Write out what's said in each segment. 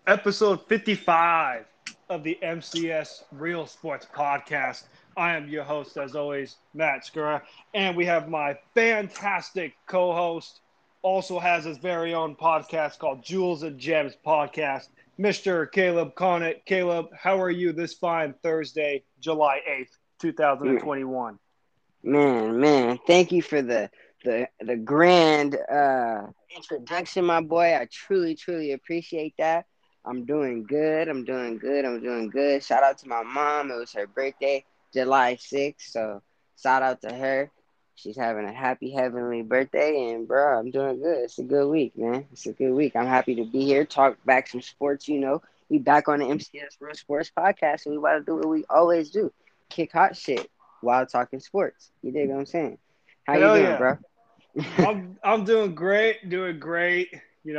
Episode 55 of the MCS Real Sports Podcast. I am your host, as always, Matt Skura, and we have my fantastic co-host, also has his very own podcast called Jules and Gems Podcast, Mr. Caleb Conant. Caleb, how are you this fine Thursday, July 8th, Man, 2021? man, thank you for the grand introduction, my boy. I truly appreciate that. I'm doing good. I'm doing good. I'm doing good. Shout out to my mom. It was her birthday, July 6th. So shout out to her. She's having a happy heavenly birthday, and bro, I'm doing good. It's a good week, man. It's a good week. I'm happy to be here. Talk back some sports. We back on the MCS Real Sports Podcast, and we about to do what we always do: kick hot shit while talking sports. You dig what I'm saying? How you Hell doing, yeah. bro? I'm doing great, doing great.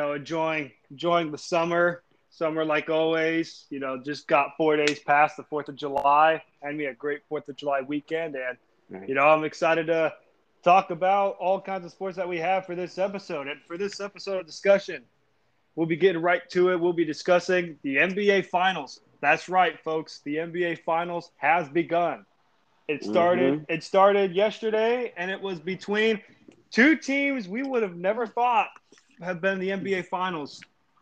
Enjoying the summer. Summer like always. Just got 4 days past the 4th of July. Had me a great 4th of July weekend, and Right. I'm excited to talk about all kinds of sports that we have for this episode. And for this episode of discussion, we'll be getting right to it. We'll be discussing the NBA Finals. That's right, folks. The NBA Finals has begun. It started. Mm-hmm. It started yesterday, and it was between two teams we would have never thought have been in the NBA Finals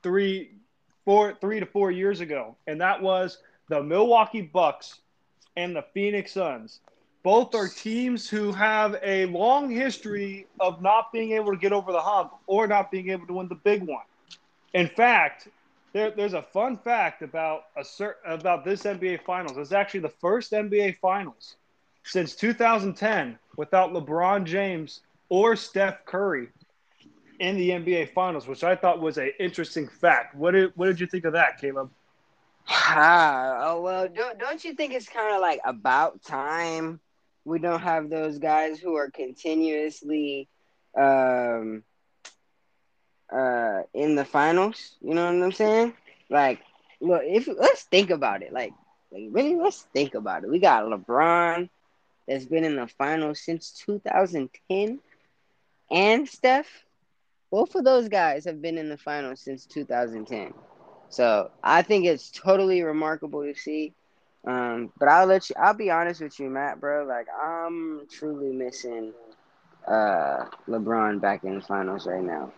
3 to 4 years ago, and that was the Milwaukee Bucks and the Phoenix Suns. Both are teams who have a long history of not being able to get over the hump or not being able to win the big one. In fact, there's a fun fact about this NBA Finals. It's actually the first NBA Finals since 2010 without LeBron James or Steph Curry in the NBA Finals, which I thought was an interesting fact. What did you think of that, Caleb? Oh well, don't you think it's kind of like about time we don't have those guys who are continuously um in the finals? You know what I'm saying? Like, look, if let's think about it. Like really, let's think about it. We got LeBron that's been in the finals since 2010, and Steph. Both of those guys have been in the finals since 2010. So I think it's totally remarkable to see. But I'll be honest with you, Matt, bro. Like, I'm truly missing LeBron back in the finals right now.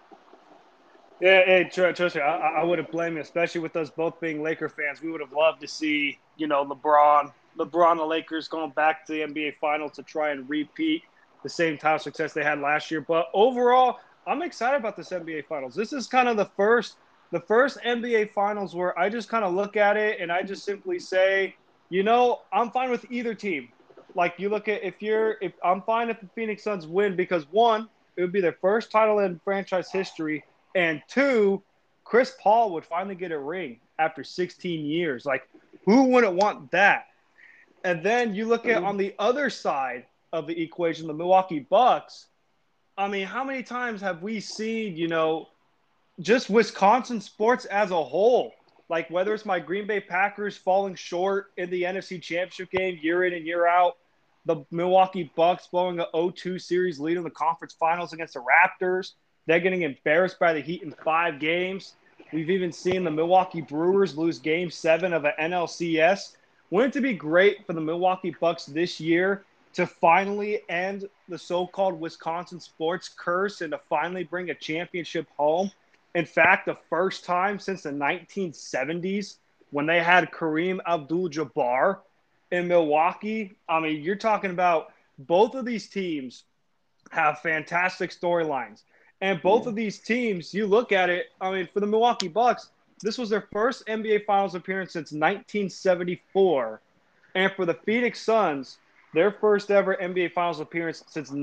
Yeah, hey, trust me, I wouldn't blame you, especially with us both being Laker fans. We would have loved to see, LeBron, the Lakers going back to the NBA Finals to try and repeat the same type of success they had last year. But overall, I'm excited about this NBA Finals. This is kind of the first NBA Finals where I just kind of look at it and I just simply say, I'm fine with either team. Like you look at if I'm fine if the Phoenix Suns win because one, it would be their first title in franchise history, and two, Chris Paul would finally get a ring after 16 years. Like, who wouldn't want that? And then you look at on the other side of the equation, the Milwaukee Bucks. I mean, how many times have we seen, just Wisconsin sports as a whole? Like, whether it's my Green Bay Packers falling short in the NFC Championship game year in and year out, the Milwaukee Bucks blowing a 0-2 series lead in the conference finals against the Raptors, they're getting embarrassed by the Heat in 5 games. We've even seen the Milwaukee Brewers lose Game 7 of an NLCS. Wouldn't it be great for the Milwaukee Bucks this year to finally end the so-called Wisconsin sports curse and to finally bring a championship home? In fact, the first time since the 1970s when they had Kareem Abdul-Jabbar in Milwaukee. I mean, you're talking about both of these teams have fantastic storylines. And both Yeah. of these teams, you look at it, I mean, for the Milwaukee Bucks, this was their first NBA Finals appearance since 1974. And for the Phoenix Suns, their first ever NBA Finals appearance since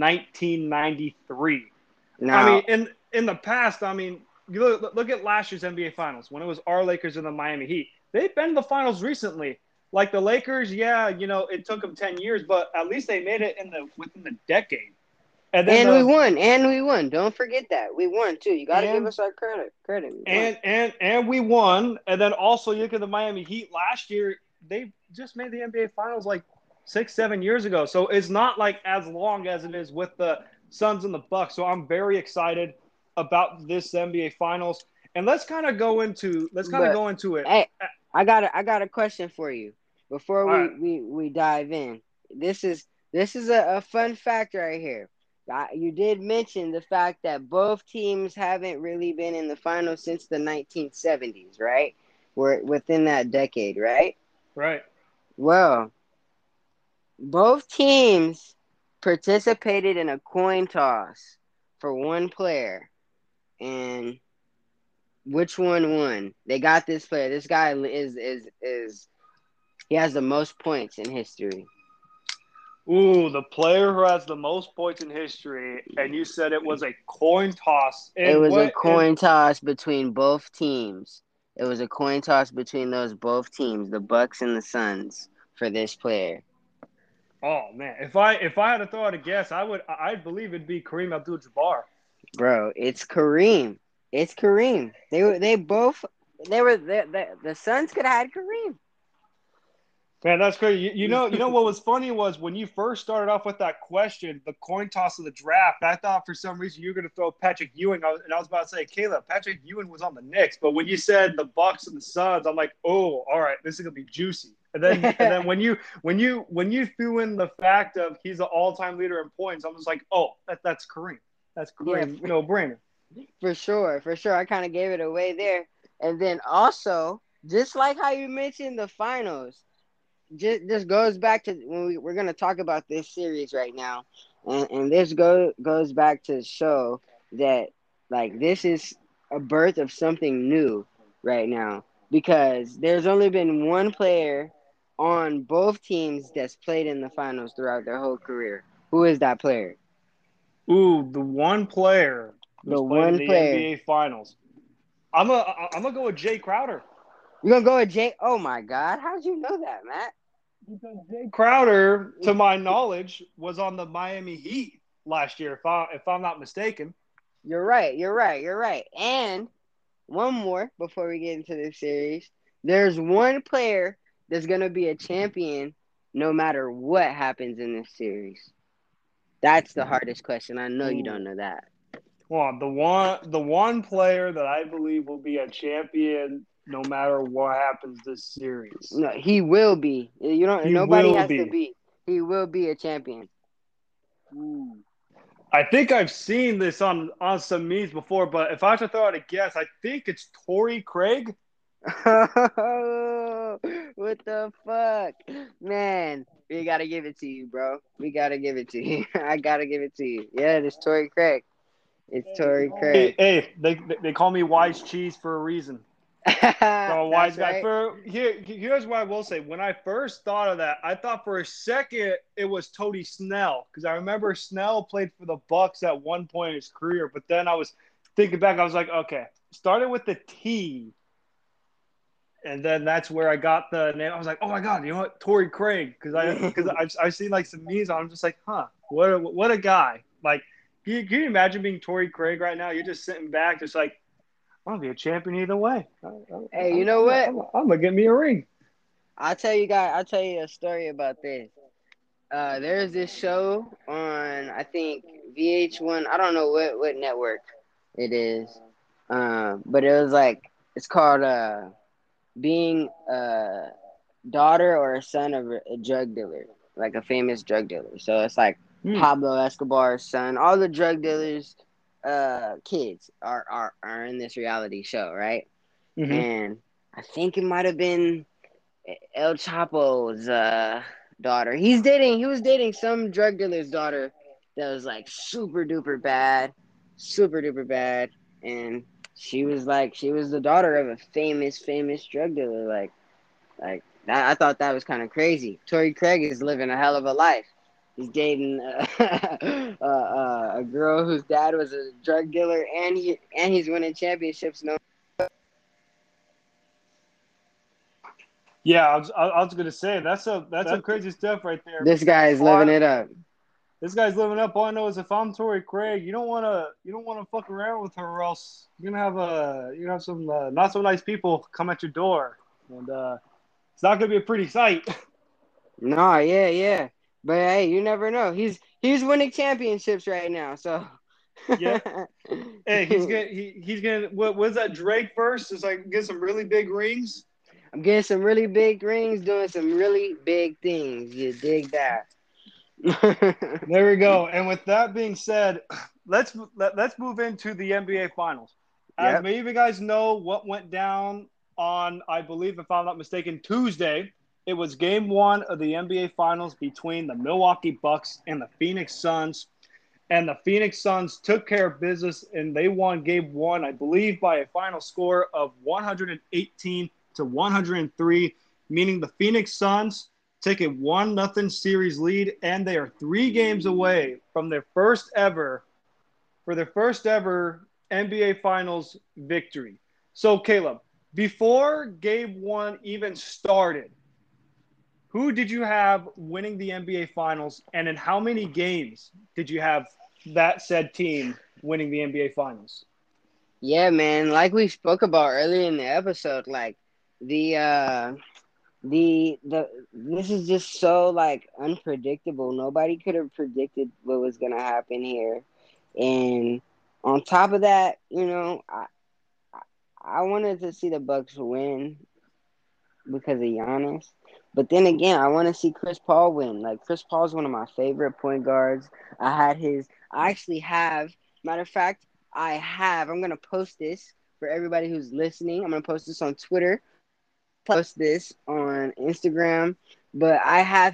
1993. I mean, Now, in the past, I mean, you look at last year's NBA Finals when it was our Lakers and the Miami Heat. They've been in the finals recently. Like the Lakers, yeah, it took them 10 years, but at least they made it within the decade. And then and we the won, and we won. Don't forget that we won too. You got to give and us our credit. Credit, we won. and we won. And then also you look at the Miami Heat last year. They just made the NBA Finals like 6, 7 years ago. So it's not like as long as it is with the Suns and the Bucks. So I'm very excited about this NBA Finals. And let's kind of go into But it. hey, I got a question for you before All right. we dive in. This is a fun fact right here. You did mention the fact that both teams haven't really been in the finals since the 1970s, right? We're within that decade, right? Right. Well, both teams participated in a coin toss for one player, and which one won? They got this player. This guy is he has the most points in history. Ooh, the player who has the most points in history, and you said it was a coin toss. It And was a what? And coin toss between both teams. It was a coin toss between those both teams, the Bucks and the Suns, for this player. oh man, if I had to throw out a guess, I'd believe it'd be Kareem Abdul-Jabbar. Bro, it's Kareem. It's Kareem. The Suns could have had Kareem. Man, that's crazy. You know what was funny was when you first started off with that question, the coin toss of the draft. I thought for some reason you were going to throw Patrick Ewing, and I was about to say, Caleb, Patrick Ewing was on the Knicks, but when you said the Bucks and the Suns, I'm like, oh, all right, this is going to be juicy. And then when you threw in the fact of he's the all-time leader in points, I'm just like, oh, that's Kareem. That's Yeah, Kareem, no brainer. for sure. For sure. I kind of gave it away there. And then also, just like how you mentioned the finals, just goes back to when we're going to talk about this series right now. And this goes back to show that, like, this is a birth of something new right now, because there's only been one player on both teams that's played in the finals throughout their whole career. Who is that player? Ooh, the one player The who's played in one the player. NBA Finals. I'm gonna go with Jay Crowder. You're going to go with Jay? Oh, my God. How'd you know that, Matt? Because Jay Crowder, to my knowledge, was on the Miami Heat last year, if I'm not mistaken. You're right. You're right. You're right. And one more before we get into this series. There's one player that's going to be a champion no matter what happens in this series. That's the hardest question. I know you don't Ooh. know that. Well, the one player that I believe will be a champion no matter what happens this series. No, he will be. You don't. He Nobody will has to be. be. He will be a champion. Ooh. I think I've seen this on some memes before, but if I have to throw out a guess, I think it's Torrey Craig. What the fuck, man? We gotta give it to you, bro. We gotta give it to you. I gotta give it to you. Yeah, it's Torrey Craig. It's Torrey Craig. Hey, they call me Wise Cheese for a reason. So a wise That's guy. right. Here's what I will say. When I first thought of that, I thought for a second it was Tony Snell, because I remember Snell played for the Bucks at one point in his career. But then I was thinking back, I was like, okay, started with the T, and then that's where I got the name. I was like, oh my god, you know what, Torrey Craig, because I've seen like some memes. I'm just like, huh, what a guy. Like, can you imagine being Torrey Craig right now? You're just sitting back, just like, I'm gonna be a champion either way. Hey, you know what? I'm gonna get me a ring. I'll tell you guys. I'll tell you a story about this. There's this show on, I think, VH1. I don't know what network it is. But it was like, it's called being a daughter or a son of a drug dealer, like a famous drug dealer. So it's like Hmm. Pablo Escobar's son. All the drug dealers' kids are in this reality show, right? Mm-hmm. And I think it might have been El Chapo's daughter. He was dating some drug dealer's daughter that was like super duper bad, and she was the daughter of a famous drug dealer. Like that, I thought that was kind of crazy. Torrey Craig is living a hell of a life. He's dating a girl whose dad was a drug dealer, and he's winning championships. No. Yeah, I was gonna say that's some crazy stuff right there, This guy because is living it up. this guy's living up. All I know is if I'm Torrey Craig, you don't wanna fuck around with her, or else you're gonna have some not so nice people come at your door, and it's not gonna be a pretty sight. No, yeah. But hey, you never know. He's winning championships right now. So Yep. Hey, he's gonna what was that Drake verse? It's like get some really big rings. I'm getting some really big rings, doing some really big things. You dig that? There we go. And with that being said, let's move into the NBA Finals. As Yep. many of you guys know, what went down on, I believe, if I'm not mistaken, Tuesday. It was Game 1 of the NBA Finals between the Milwaukee Bucks and the Phoenix Suns. And the Phoenix Suns took care of business, and they won Game 1, I believe, by a final score of 118 to 103, meaning the Phoenix Suns take a 1-0 series lead, and they are 3 games away from their first ever NBA Finals victory. So, Caleb, before Game 1 even started, who did you have winning the NBA Finals, and in how many games did you have that said team winning the NBA Finals? Yeah, man. Like we spoke about earlier in the episode, like the the this is just so like unpredictable. Nobody could have predicted what was gonna happen here, and on top of that, I wanted to see the Bucks win because of Giannis. But then again, I want to see Chris Paul win. Like Chris Paul is one of my favorite point guards. I actually have. Matter of fact, I'm gonna post this for everybody who's listening. I'm gonna post this on Twitter. Post this on Instagram. But I have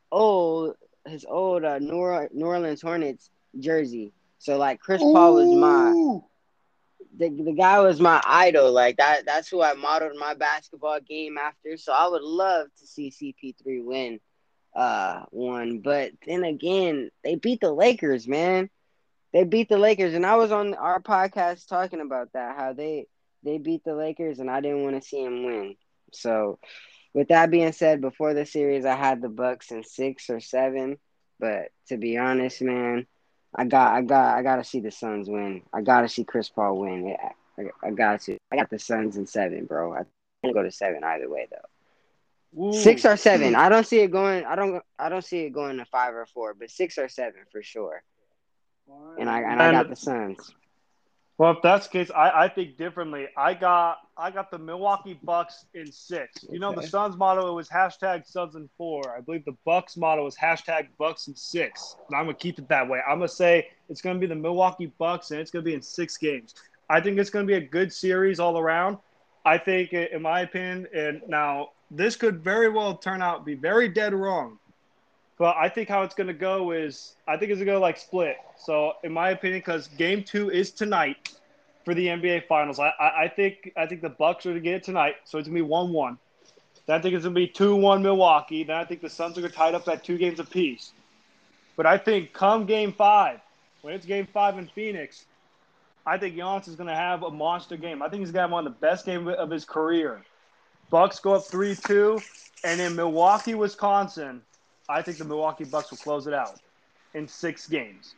his old New Orleans Hornets jersey. So like Chris Paul was my Ooh, the guy was my idol. Like that's who I modeled my basketball game after. So I would love to see CP3 win one. But then again, they beat the Lakers, man. They beat the Lakers, and I was on our podcast talking about that, how they beat the Lakers and I didn't want to see them win. So with that being said, before the series I had the Bucks in 6 or 7. But to be honest, man, I gotta see the Suns win. I gotta see Chris Paul win. Yeah, I got to. I got the Suns in 7, bro. I can't go to 7 either way though. Six ooh. or seven. I don't see it going. I don't see it going to 5 or 4, but 6 or 7 for sure. And I got And the Suns. well, if that's the case, I think differently. I got the Milwaukee Bucks in 6. You know, the Okay. Suns motto it was hashtag Suns in 4. I believe the Bucks motto was hashtag Bucks in 6. And I'm gonna keep it that way. I'm gonna say it's gonna be the Milwaukee Bucks, and it's gonna be in 6 games. I think it's gonna be a good series all around. I think, in my opinion, and now this could very well turn out be very dead wrong. But I think how it's going to go is I think it's going to go like split. So in my opinion, because Game 2 is tonight for the NBA Finals, I think the Bucks are going to get it tonight. So it's going to be 1-1. Then I think it's going to be 2-1 Milwaukee. Then I think the Suns are going to tie it up at 2 games apiece. But I think come Game 5, when it's Game 5 in Phoenix, I think Giannis is going to have a monster game. I think he's going to have one of the best games of his career. Bucks go up 3-2, and in Milwaukee, Wisconsin, I think the Milwaukee Bucks will close it out in 6 games.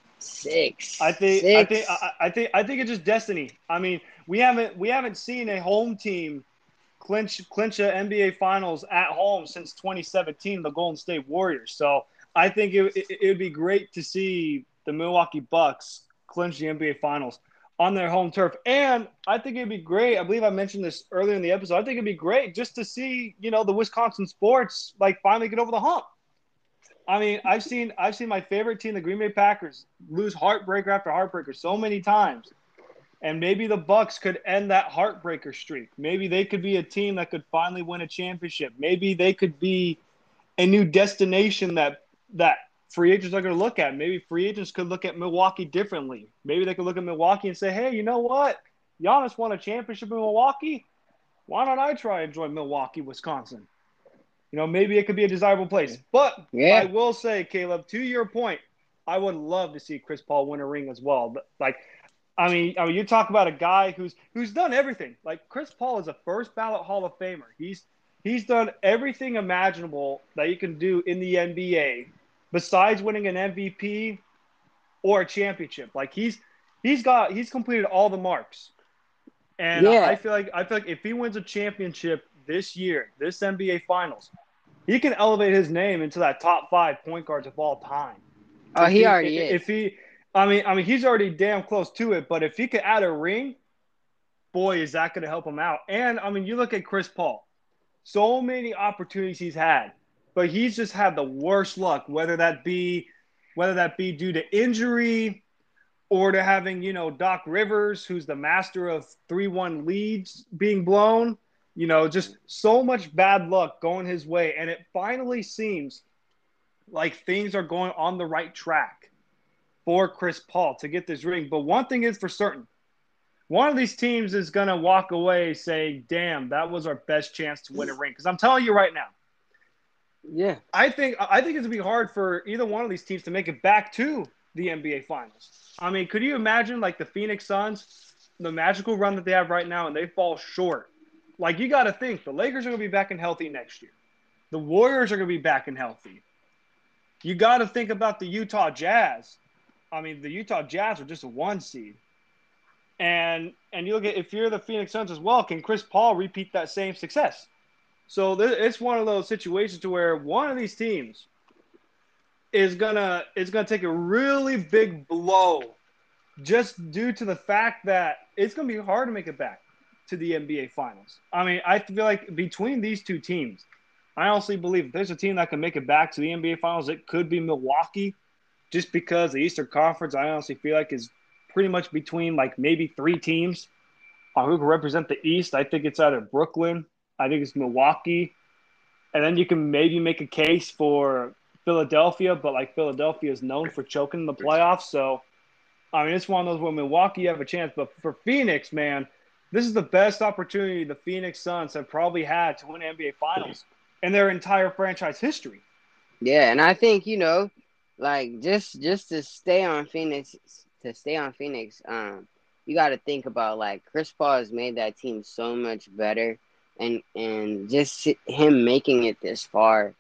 I Six. think I think Six. I think it's just destiny. I mean, we haven't seen a home team clinch a NBA Finals at home since 2017, the Golden State Warriors. So I think it would be great to see the Milwaukee Bucks clinch the NBA Finals on their home turf. And I think it'd be great. I believe I mentioned this earlier in the episode. I think it'd be great just to see, the Wisconsin sports like finally get over the hump. I mean, I've seen my favorite team, the Green Bay Packers, lose heartbreaker after heartbreaker so many times. And maybe the Bucks could end that heartbreaker streak. Maybe they could be a team that could finally win a championship. Maybe they could be a new destination that free agents are going to look at. Maybe free agents could look at Milwaukee differently. Maybe they could look at Milwaukee and say, "Hey, you know what? Giannis won a championship in Milwaukee. Why don't I try and join Milwaukee, Wisconsin?" Maybe it could be a desirable place. But I Yeah. will say, Caleb, to your point, I would love to see Chris Paul win a ring as well. But like, I mean, you talk about a guy who's done everything. Like Chris Paul is a first ballot Hall of Famer. He's done everything imaginable that you can do in the NBA, besides winning an MVP or a championship. Like he's completed all the marks. And I Yeah. feel like if he wins a championship this year, this NBA Finals, he can elevate his name into that top 5 point guards of all time. Oh, If he he already if is. he I mean, he's already damn close to it. But if he could add a ring, boy, is that going to help him out. And I mean, you look at Chris Paul. So many opportunities he's had, but he's just had the worst luck. Whether that be due to injury or to having Doc Rivers, who's the master of 3-1 leads being blown. Just so much bad luck going his way, and it finally seems like things are going on the right track for Chris Paul to get this ring. But one thing is for certain. One of these teams is going to walk away saying, damn, that was our best chance to win a ring. Because I'm telling you right now, Yeah. I think it's going to be hard for either one of these teams to make it back to the NBA Finals. I mean, could you imagine like the Phoenix Suns, the magical run that they have right now, and they fall short? Like, you got to think the Lakers are going to be back and healthy next year. The Warriors are going to be back and healthy. You got to think about the Utah Jazz. I mean, the Utah Jazz are just a 1 seed. And you look at, if you're the Phoenix Suns as well, can Chris Paul repeat that same success? So it's one of those situations to where one of these teams is gonna take a really big blow just due to the fact that it's gonna be hard to make it back to the NBA Finals. I mean, I feel like between these two teams, I honestly believe if there's a team that can make it back to the NBA Finals, it could be Milwaukee, just because the Eastern Conference, I honestly feel like, is pretty much between like maybe 3 teams who can represent the East. I think it's either Brooklyn, I think it's Milwaukee, and then you can maybe make a case for Philadelphia, but like Philadelphia is known for choking in the playoffs. So, I mean, it's one of those where Milwaukee you have a chance. But for Phoenix, man, this is the best opportunity the Phoenix Suns have probably had to win NBA Finals in their entire franchise history. Yeah, and I think, like just to stay on Phoenix, you got to think about like Chris Paul has made that team so much better, and just him making it this far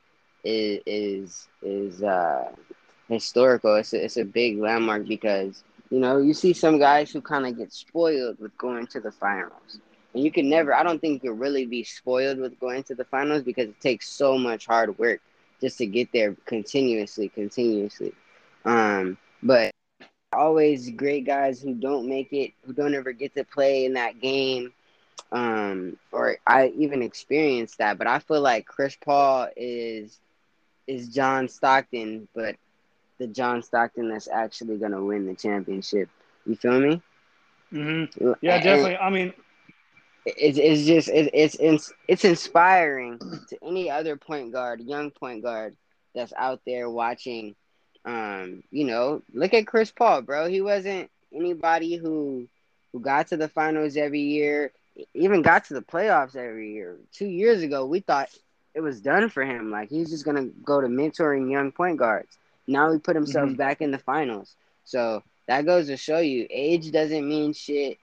is historical. It's a big landmark because you see some guys who kind of get spoiled with going to the finals, and you can never. I don't think you'll really be spoiled with going to the finals because it takes so much hard work just to get there continuously. But always great guys who don't make it, who don't ever get to play in that game. Or I even experienced that, but I feel like Chris Paul is John Stockton, but the John Stockton that's actually gonna win the championship. You feel me? Mm-hmm. Yeah, And definitely. I mean, it's just it's inspiring to any other point guard, young point guard that's out there watching. Look at Chris Paul, bro. He wasn't anybody who got to the finals every year, even got to the playoffs every year. 2 years ago, we thought it was done for him. Like he's just gonna go to mentoring young point guards. Now he put himself mm-hmm. back in the finals. So that goes to show you, age doesn't mean shit.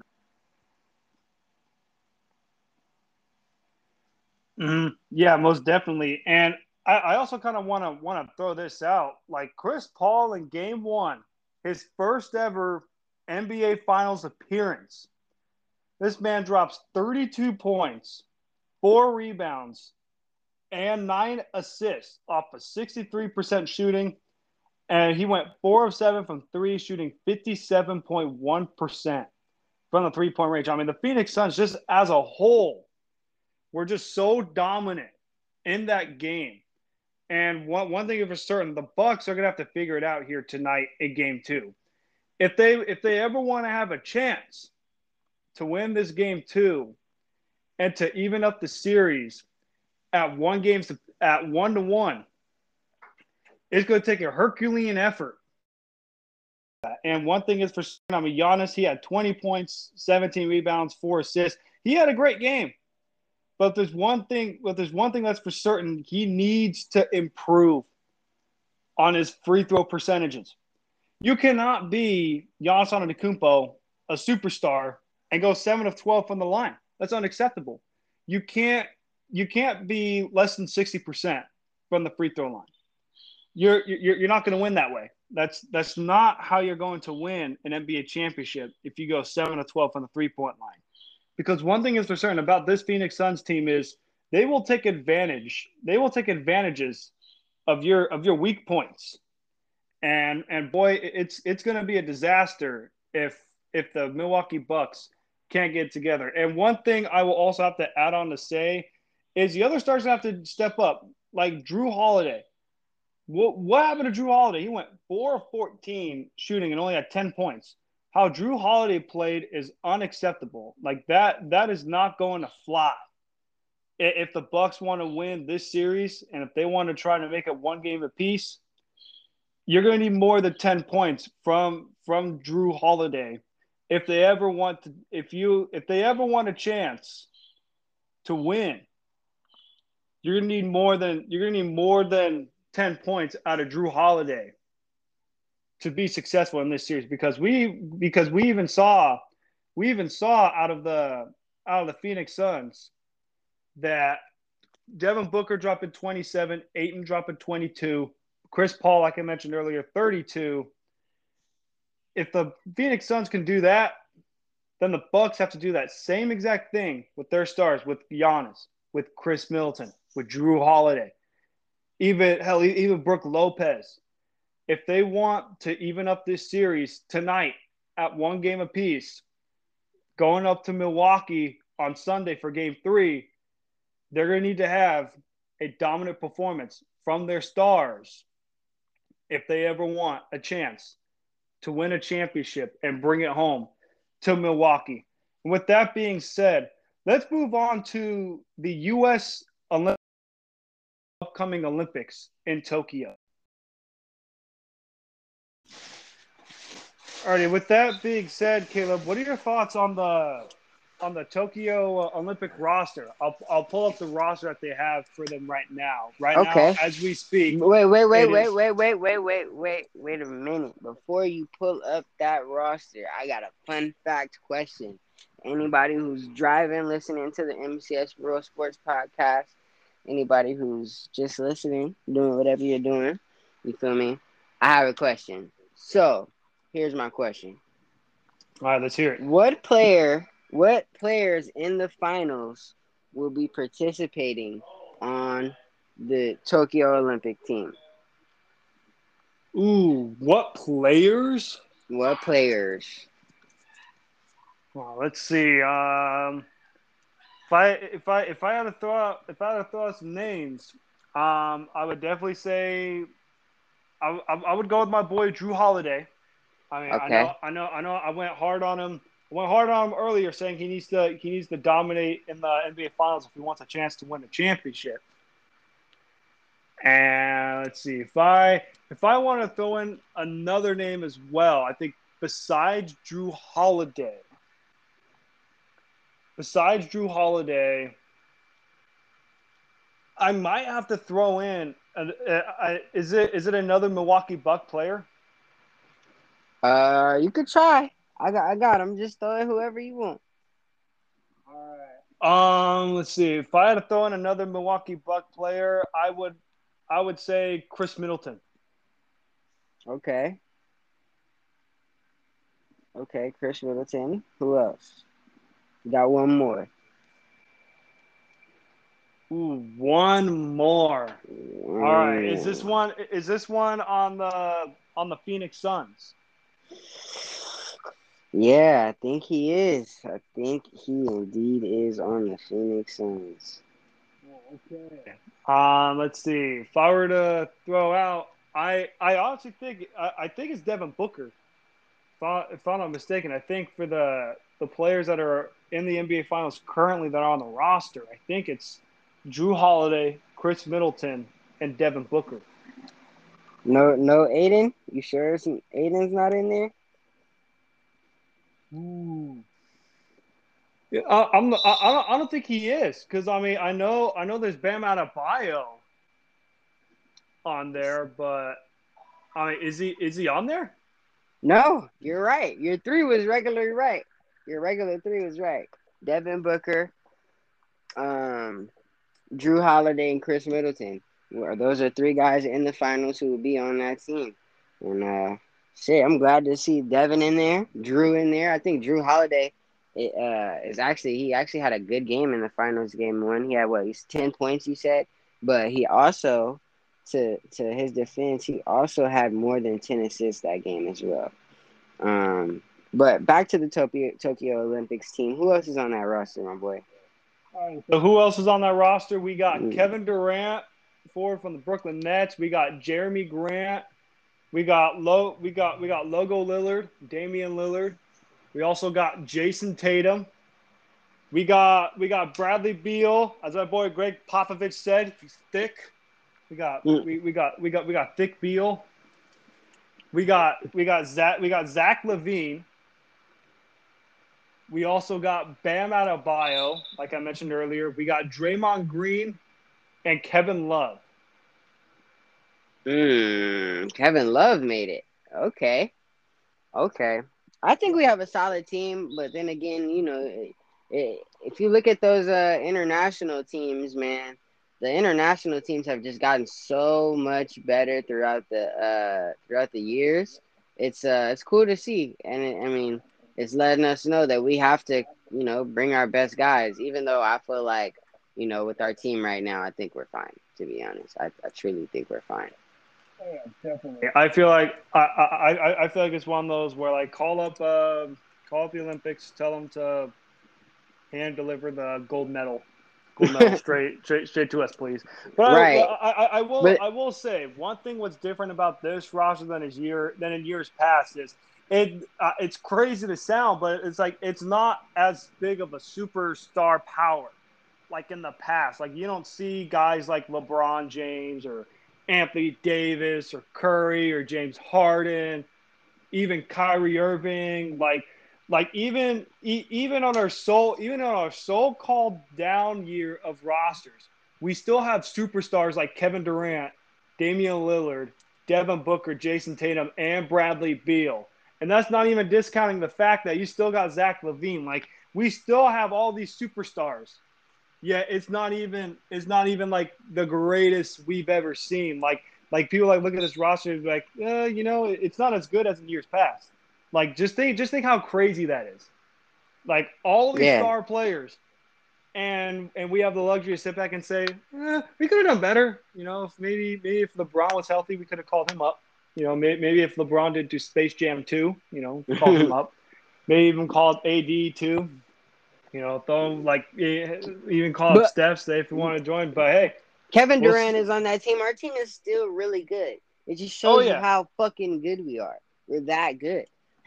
Mm-hmm. Yeah, most definitely. And I also kind of want to throw this out. Like Chris Paul in Game 1, his first ever NBA Finals appearance. This man drops 32 points, 4 rebounds, and 9 assists off of 63% shooting. And he went 4 of 7 from 3, shooting 57.1% from the 3-point range. I mean, the Phoenix Suns, just as a whole, were just so dominant in that game. And one thing for certain, the Bucks are gonna have to figure it out here tonight in Game 2. If they ever want to have a chance to win this Game 2 and to even up the series at 1-1, it's going to take a Herculean effort. And one thing is for certain, I mean, Giannis, he had 20 points, 17 rebounds, 4 assists. He had a great game. But there's one thing that's for certain. He needs to improve on his free throw percentages. You cannot be Giannis Antetokounmpo, a superstar, and go 7 of 12 from the line. That's unacceptable. You can't be less than 60% from the free throw line. You're not going to win that way. That's not how you're going to win an NBA championship if you go 7 of 12 from the 3-point line. Because one thing is for certain about this Phoenix Suns team is they will take advantage. They will take advantages of your weak points. And boy, it's going to be a disaster if the Milwaukee Bucks can't get together. And one thing I will also have to add on to say is the other stars have to step up, like Drew Holiday. What happened to Drew Holiday? He went 4 of 14 shooting and only had 10 points. How Drew Holiday played is unacceptable. Like that is not going to fly. If the Bucks want to win this series and if they want to try to make it one game apiece, you're going to need more than 10 points from Drew Holiday if they ever want to if they ever want a chance to win. You're going to need more than 10 points out of Drew Holiday to be successful in this series because we even saw out of the Phoenix Suns that Devin Booker dropping 27, Ayton dropping 22, Chris Paul, like I mentioned earlier, 32. If the Phoenix Suns can do that, then the Bucks have to do that same exact thing with their stars, with Giannis, with Chris Middleton, with Drew Holiday, even Brook Lopez. If they want to even up this series tonight at one game apiece, going up to Milwaukee on Sunday for Game 3, they're going to need to have a dominant performance from their stars if they ever want a chance to win a championship and bring it home to Milwaukee. And with that being said, let's move on to the U.S. upcoming Olympics in Tokyo. Alrighty, with that being said, Caleb, what are your thoughts on the Tokyo Olympic roster? I'll pull up the roster that they have for them right now. Right now, Okay. as we speak. Wait a minute. Before you pull up that roster, I got a fun fact question. Anybody who's driving, listening to the MCS Real Sports Podcast, anybody who's just listening, doing whatever you're doing, you feel me? I have a question. So, here's my question. All right, let's hear it. What players in the finals will be participating on the Tokyo Olympic team? Ooh, what players? What players? Well, let's see. If I had to throw out some names, I would definitely say I would go with my boy Drew Holiday. I mean, Okay. I know. I went hard on him. I went hard on him earlier, saying he needs to dominate in the NBA Finals if he wants a chance to win a championship. And let's see if I want to throw in another name as well. I think besides Drew Holiday, I might have to throw in. Is it another Milwaukee Buck player? You could try. I got him. Just throw it whoever you want. All right. Let's see. If I had to throw in another Milwaukee Buck player, I would say Chris Middleton. Okay. Okay, Chris Middleton. Who else? You got one more. Ooh, one more. All right. Is this one on the Phoenix Suns? Yeah, I think he is. I think he indeed is on the Phoenix Suns. Okay. Let's see. If I were to throw out, I honestly think I think it's Devin Booker. If I'm not mistaken, I think for the players that are in the NBA Finals currently that are on the roster, I think it's Drew Holiday, Chris Middleton, and Devin Booker. No, Aiden. You sure Aiden's not in there? Ooh. Yeah, I don't think he is because I mean I know there's Bam Adebayo on there, but I mean is he on there? No, you're right. Your three was regularly right. Your regular three was right. Devin Booker, Drew Holiday, and Chris Middleton. Those are three guys in the finals who will be on that team. And shit, I'm glad to see Devin in there, Drew in there. I think Drew Holiday he actually had a good game in the finals game one. He had he's 10 points, you said, but he also to his defense, he also had more than 10 assists that game as well. But back to the Tokyo Olympics team. Who else is on that roster, my boy? All right. So who else is on that roster? We got Kevin Durant, forward from the Brooklyn Nets. We got Jeremy Grant. We got Logo Lillard, Damian Lillard. We also got Jason Tatum. We got Bradley Beal, as my boy Greg Popovich said, he's thick. We got thick Beal. We got Zach LaVine. We also got Bam Adebayo, like I mentioned earlier. We got Draymond Green and Kevin Love. Kevin Love made it. Okay. I think we have a solid team, but then again, if you look at those international teams, man, the international teams have just gotten so much better throughout the years. It's cool to see, and it's letting us know that we have to, bring our best guys. Even though I feel like, with our team right now, I think we're fine. To be honest, I truly think we're fine. Oh, yeah, definitely. I feel like it's one of those where like call up the Olympics, tell them to hand deliver the gold medal straight to us, please. But right. I will say one thing. What's different about this roster than in years past is it's crazy to sound, but it's like it's not as big of a superstar power like in the past. Like you don't see guys like LeBron James or Anthony Davis or Curry or James Harden, even Kyrie Irving, even on our so-called down year of rosters, we still have superstars like Kevin Durant, Damian Lillard, Devin Booker, Jason Tatum, and Bradley Beal. And that's not even discounting the fact that you still got Zach LaVine. Like we still have all these superstars. Yeah, it's not even like the greatest we've ever seen. Like people like look at this roster and be like, it's not as good as in years past. Like just think how crazy that is. Like all these star players, and we have the luxury to sit back and say, we could have done better. If maybe if LeBron was healthy, we could have called him up. Maybe if LeBron did do Space Jam 2, call him up. Maybe even call up AD too. Throw him even call up Steph, say if you want to join. But hey, Kevin Durant is on that team. Our team is still really good. It just shows you how fucking good we are. We're that good.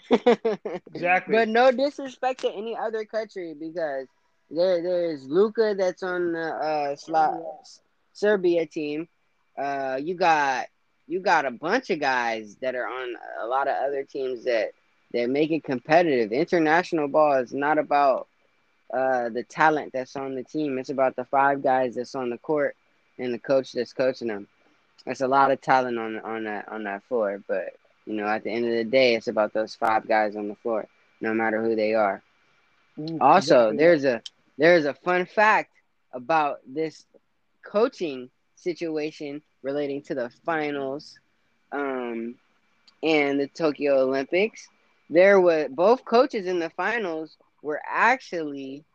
Exactly. But no disrespect to any other country because there's Luka that's on the Serbia team. You got a bunch of guys that are on a lot of other teams that make it competitive. International ball is not about the talent that's on the team. It's about the 5 guys that's on the court and the coach that's coaching them. There's a lot of talent on that floor, but at the end of the day, it's about those 5 guys on the floor, no matter who they are. Also, exactly. there's a fun fact about this coaching situation relating to the finals and the Tokyo Olympics. Both coaches in the finals were actually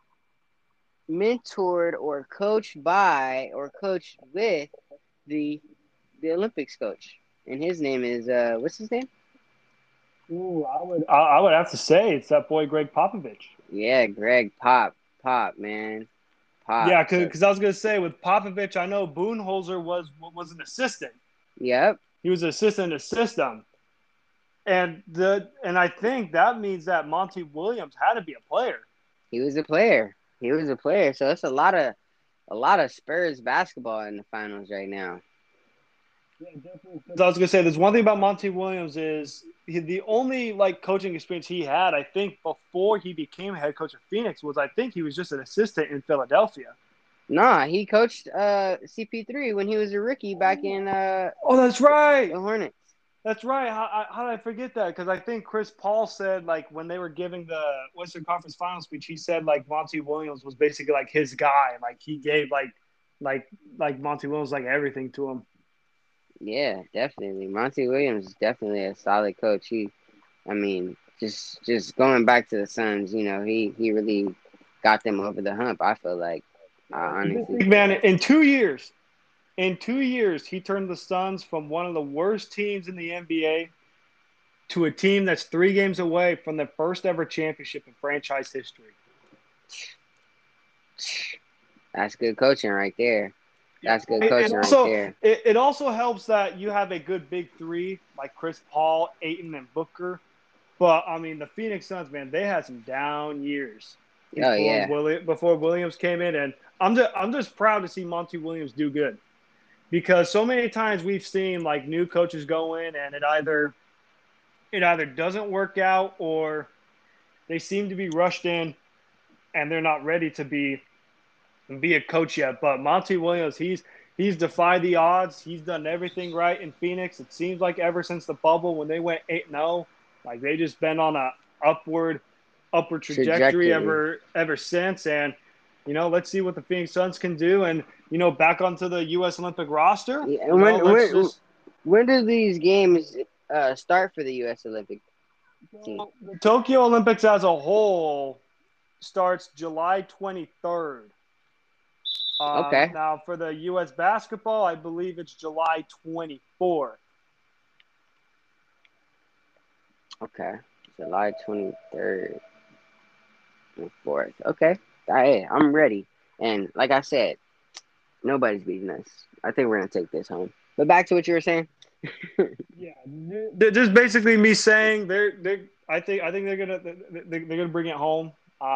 mentored or coached by or coached with the Olympics coach, and his name is what's his name? Ooh, I would have to say it's that boy Greg Popovich. Yeah, Greg Pop, man. Pop. Yeah, because I was gonna say with Popovich, I know Budenholzer was an assistant. Yep, he was an assistant in the system, and I think that means that Monty Williams had to be a player. He was a player. So it's a lot of Spurs basketball in the finals right now. Yeah, definitely. I was gonna say, there's one thing about Monty Williams is the only coaching experience he had. I think before he became head coach of Phoenix was he was just an assistant in Philadelphia. Nah, he coached CP3 when he was a rookie back in. Oh, that's right. The Hornets. That's right. How did I forget that? Because I think Chris Paul said when they were giving the Western Conference Finals speech, he said Monty Williams was basically his guy. He gave Monty Williams everything to him. Yeah, definitely. Monty Williams is definitely a solid coach. Just going back to the Suns, he really got them over the hump. I feel like, honestly, man, in 2 years, In 2 years, he turned the Suns from one of the worst teams in the NBA to a team that's 3 games away from the first ever championship in franchise history. That's good coaching right there. Yeah, That's good and coaching right also there. it also helps that you have a good big three like Chris Paul, Ayton, and Booker. But I mean, the Phoenix Suns, man, they had some down years Oh yeah. before Williams came in, and I'm just proud to see Monty Williams do good because so many times we've seen like new coaches go in and it either doesn't work out or they seem to be rushed in and they're not ready to be a coach yet. But Monty Williams, he's defied the odds. He's done everything right in Phoenix. It seems like ever since the bubble when they went 8-0, like they just been on a upward trajectory Trajectory. ever since. And let's see what the Phoenix Suns can do. And back onto the U.S. Olympic roster. Yeah, and Let's just when do these games start for the U.S. Olympic team? the Tokyo Olympics as a whole starts July 23rd. Okay. Now, for the U.S. basketball, I believe it's July 24th. Okay. July 23rd and 4th. Okay. Hey, I'm ready. And like I said, nobody's beating us. I think we're gonna take this home. But back to what you were saying. Yeah, just basically me saying they. I think they're gonna bring it home.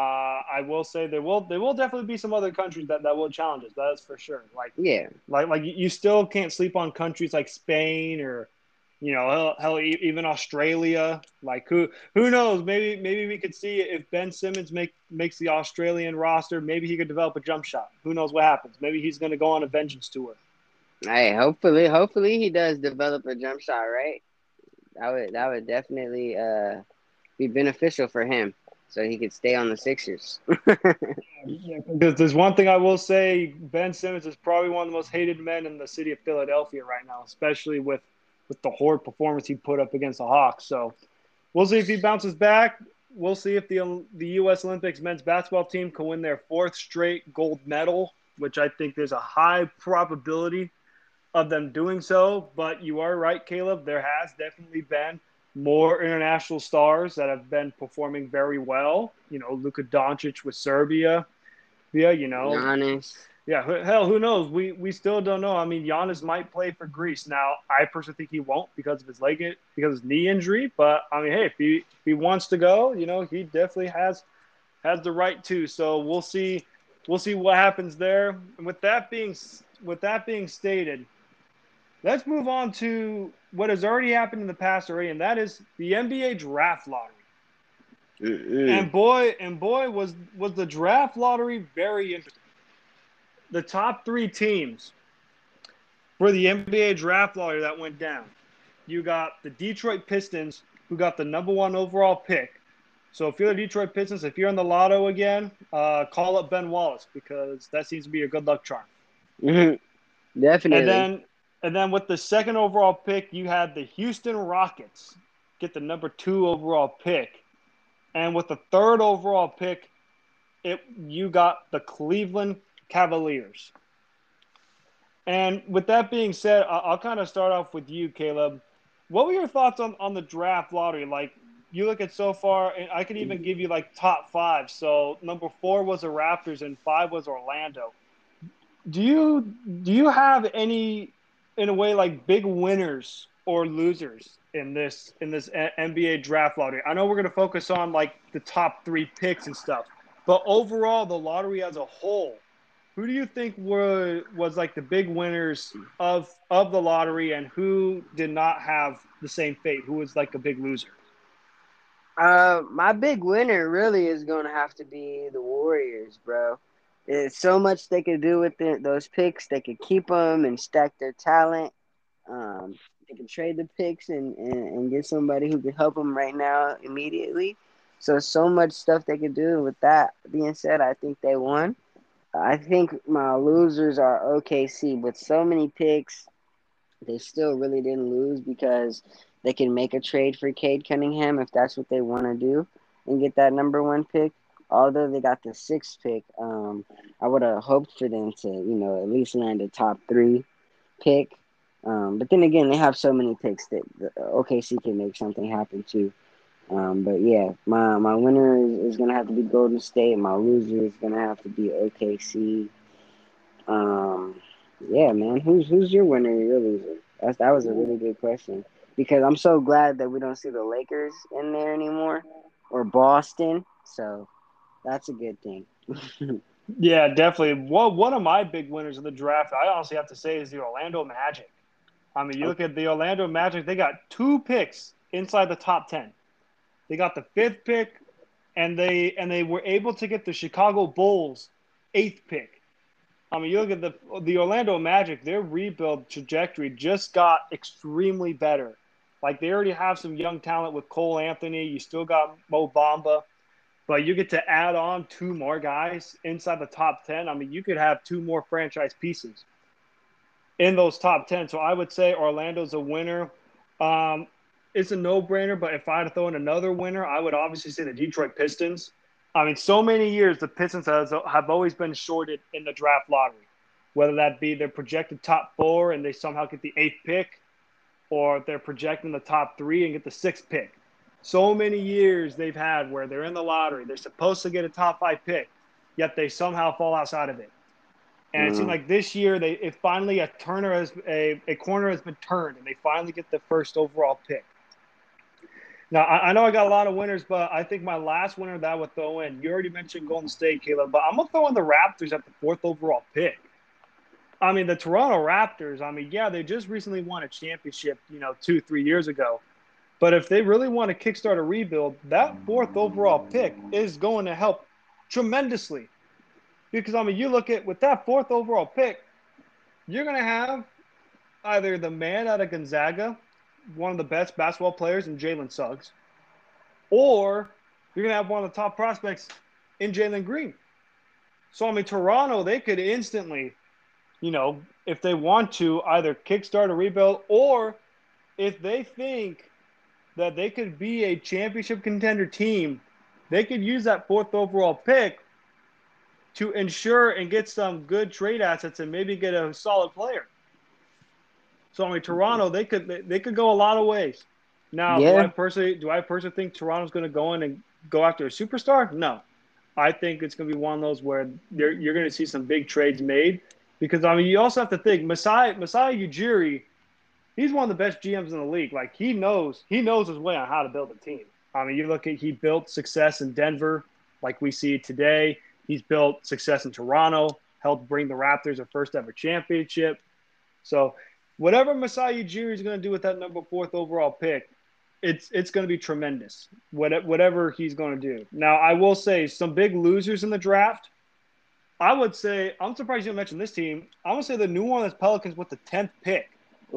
I will say there will definitely be some other countries that will challenge us. That's for sure. Like Yeah. like you still can't sleep on countries like Spain or hell even Australia. Like who knows? Maybe we could see if Ben Simmons makes the Australian roster. Maybe he could develop a jump shot. Who knows what happens? Maybe he's going to go on a vengeance tour. Hey, hopefully he does develop a jump shot, right? That would definitely be beneficial for him, so he could stay on the Sixers. Yeah, because there's one thing I will say: Ben Simmons is probably one of the most hated men in the city of Philadelphia right now, especially with the horrid performance he put up against the Hawks. So we'll see if he bounces back. We'll see if the U.S. Olympics men's basketball team can win their fourth straight gold medal, which I think there's a high probability of them doing so. But you are right, Caleb. There has definitely been more international stars that have been performing very well. Luka Doncic with Serbia. Yeah, Giannis. yeah. Hell, who knows? We still don't know. I mean, Giannis might play for Greece now. I personally think he won't because of his because of his knee injury. But I mean, hey, if he wants to go, he definitely has the right to. So we'll see what happens there. And with that being stated, let's move on to what has already happened in the past already, and that is the NBA draft lottery. Mm-mm. And boy, was the draft lottery very interesting. The top three teams for the NBA draft lottery that went down. You got the Detroit Pistons, who got the number one overall pick. So if you're the Detroit Pistons, if you're in the lotto again, call up Ben Wallace because that seems to be a good luck charm. Mm-hmm. And Definitely. then and then with the second overall pick, you had the Houston Rockets get the number two overall pick. And with the third overall pick, you got the Cleveland Cavaliers. And with that being said, I'll kind of start off with you, Caleb. What were your thoughts on the draft lottery? Like, you look at so far, and I could even give you like top five. So number four was the Raptors, and five was Orlando. Do you have any, in a way, like big winners or losers in this NBA draft lottery? I know we're going to focus on like the top three picks and stuff, but overall, the lottery as a whole, who do you think was like the big winners of the lottery, and who did not have the same fate? Who was like a big loser? My big winner really is going to have to be the Warriors, bro. There's so much they could do with those picks. They could keep them and stack their talent. They can trade the picks and get somebody who can help them right now immediately. So much stuff they could do. With that being said, I think they won. I think my losers are OKC with so many picks. They still really didn't lose because they can make a trade for Cade Cunningham if that's what they want to do and get that number one pick. Although they got the sixth pick, I would have hoped for them to, at least land the top three. pick. But then again, they have so many picks that the OKC can make something happen too. But yeah, my winner is gonna have to be Golden State. My loser is gonna have to be OKC. Um, yeah, man. Who's your winner and your loser? That was a really good question because I'm so glad that we don't see the Lakers in there anymore or Boston. So that's a good thing. Yeah, definitely. One of my big winners of the draft, I honestly have to say, is the Orlando Magic. I mean, you look at the Orlando Magic; they got 2 picks inside the top 10. They got the fifth pick, and they were able to get the Chicago Bulls' eighth pick. I mean, you look at the Orlando Magic; their rebuild trajectory just got extremely better. Like they already have some young talent with Cole Anthony. You still got Mo Bamba, but you get to add on 2 more guys inside the top 10. I mean, you could have 2 more franchise pieces in those top 10. So I would say Orlando's a winner. Um, it's a no-brainer, but if I had to throw in another winner, I would obviously say the Detroit Pistons. I mean, so many years the Pistons have always been shorted in the draft lottery, whether that be their projected top 4 and they somehow get the 8th pick, or they're projecting the top 3 and get the 6th pick. So many years they've had where they're in the lottery, they're supposed to get a top 5 pick, yet they somehow fall outside of it. And it seemed Mm, like this year it finally a corner has been turned and they finally get the first overall pick. Now I know I got a lot of winners, but I think my last winner that I would throw in. You already mentioned Golden State, Caleb, but I'm gonna throw in the Raptors at the 4th overall pick. I mean the Toronto Raptors. I mean yeah, they just recently won a championship, 2-3 years ago. But if they really want to kickstart a rebuild, that 4th overall pick is going to help tremendously. Because I mean, you look at with that 4th overall pick, you're going to have either the man out of Gonzaga, one of the best basketball players in Jalen Suggs, or you're going to have one of the top prospects in Jalen Green. So, I mean, Toronto, they could instantly, if they want to, either kickstart a rebuild or if they think that they could be a championship contender team, they could use that 4th overall pick to ensure and get some good trade assets and maybe get a solid player. So I mean, Toronto they could go a lot of ways. Now, yeah. do I personally think Toronto's going to go in and go after a superstar? No, I think it's going to be one of those where you're going to see some big trades made because I mean you also have to think Masai Ujiri, he's one of the best GMs in the league. Like he knows his way on how to build a team. I mean, you look at he built success in Denver, like we see today. He's built success in Toronto, helped bring the Raptors a first ever championship. So whatever Masai Ujiri is going to do with that number 4th overall pick, it's going to be tremendous. Whatever he's going to do. Now, I will say some big losers in the draft. I would say I'm surprised you didn't mention this team. I would say the New Orleans Pelicans with the 10th pick.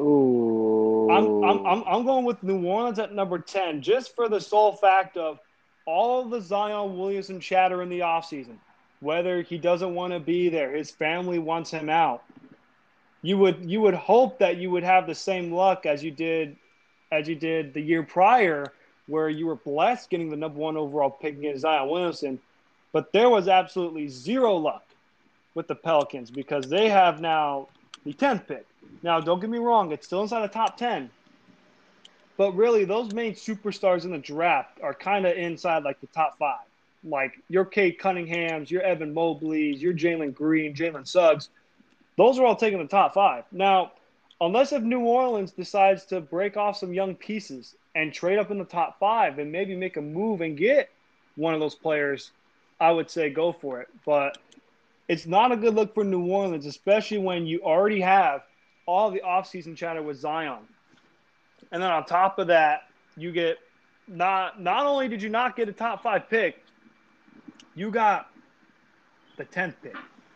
I'm I'm Ooh. I'm I'm going with New Orleans at number 10 just for the sole fact of all of the Zion Williamson chatter in the offseason. Whether he doesn't want to be there, his family wants him out. You would hope that you would have the same luck as you did the year prior, where you were blessed getting the number 1 overall pick against Zion Williamson, but there was absolutely zero luck with the Pelicans because they have now the 10th pick. Now, don't get me wrong, it's still inside the top 10, but really those main superstars in the draft are kind of inside like the top 5. Like your Kate Cunninghams, your Evan Mobleys, your Jalen Green, Jalen Suggs, those are all taking the top 5. Now, unless if New Orleans decides to break off some young pieces and trade up in the top 5 and maybe make a move and get one of those players, I would say go for it. But it's not a good look for New Orleans, especially when you already have all the offseason chatter with Zion. And then on top of that, you get not only did you not get a top 5 pick, you got the 10th pick.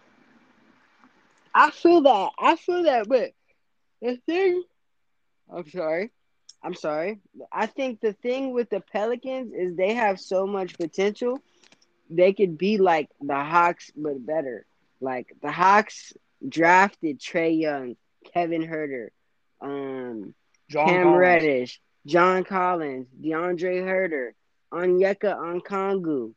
I feel that. I feel that, but the thing. I'm sorry. I'm sorry. I think the thing with the Pelicans is they have so much potential. They could be like the Hawks, but better. Like the Hawks drafted Trey Young, Kevin Herter, um, John Cam Collins. Reddish, John Collins, DeAndre Herter, Onyeka Onkongu.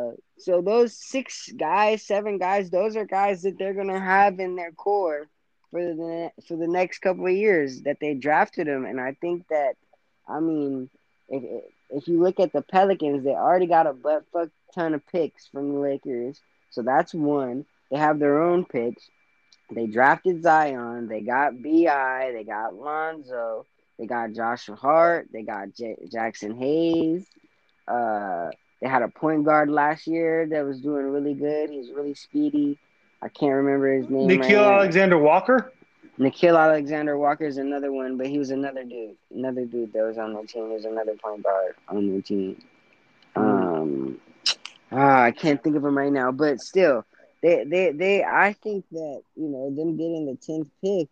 So those 6 guys, 7 guys, those are guys that they're gonna have in their core for the next couple of years that they drafted him, and I think that, I mean, if if you look at the Pelicans, they already got a butt fuck ton of picks from the Lakers, so that's one. They have their own picks. They drafted Zion. They got Bi. They got Lonzo. They got Joshua Hart. They got Jackson Hayes. Uh, they had a point guard last year that was doing really good. He's really speedy. I can't remember his name right Nikhil now. Alexander Walker. Nikhil Alexander Walker is another one, but he was another dude. Another dude that was on their team. He was another point guard on their team. Um, I can't think of him right now, but still, I think that, them getting the 10th pick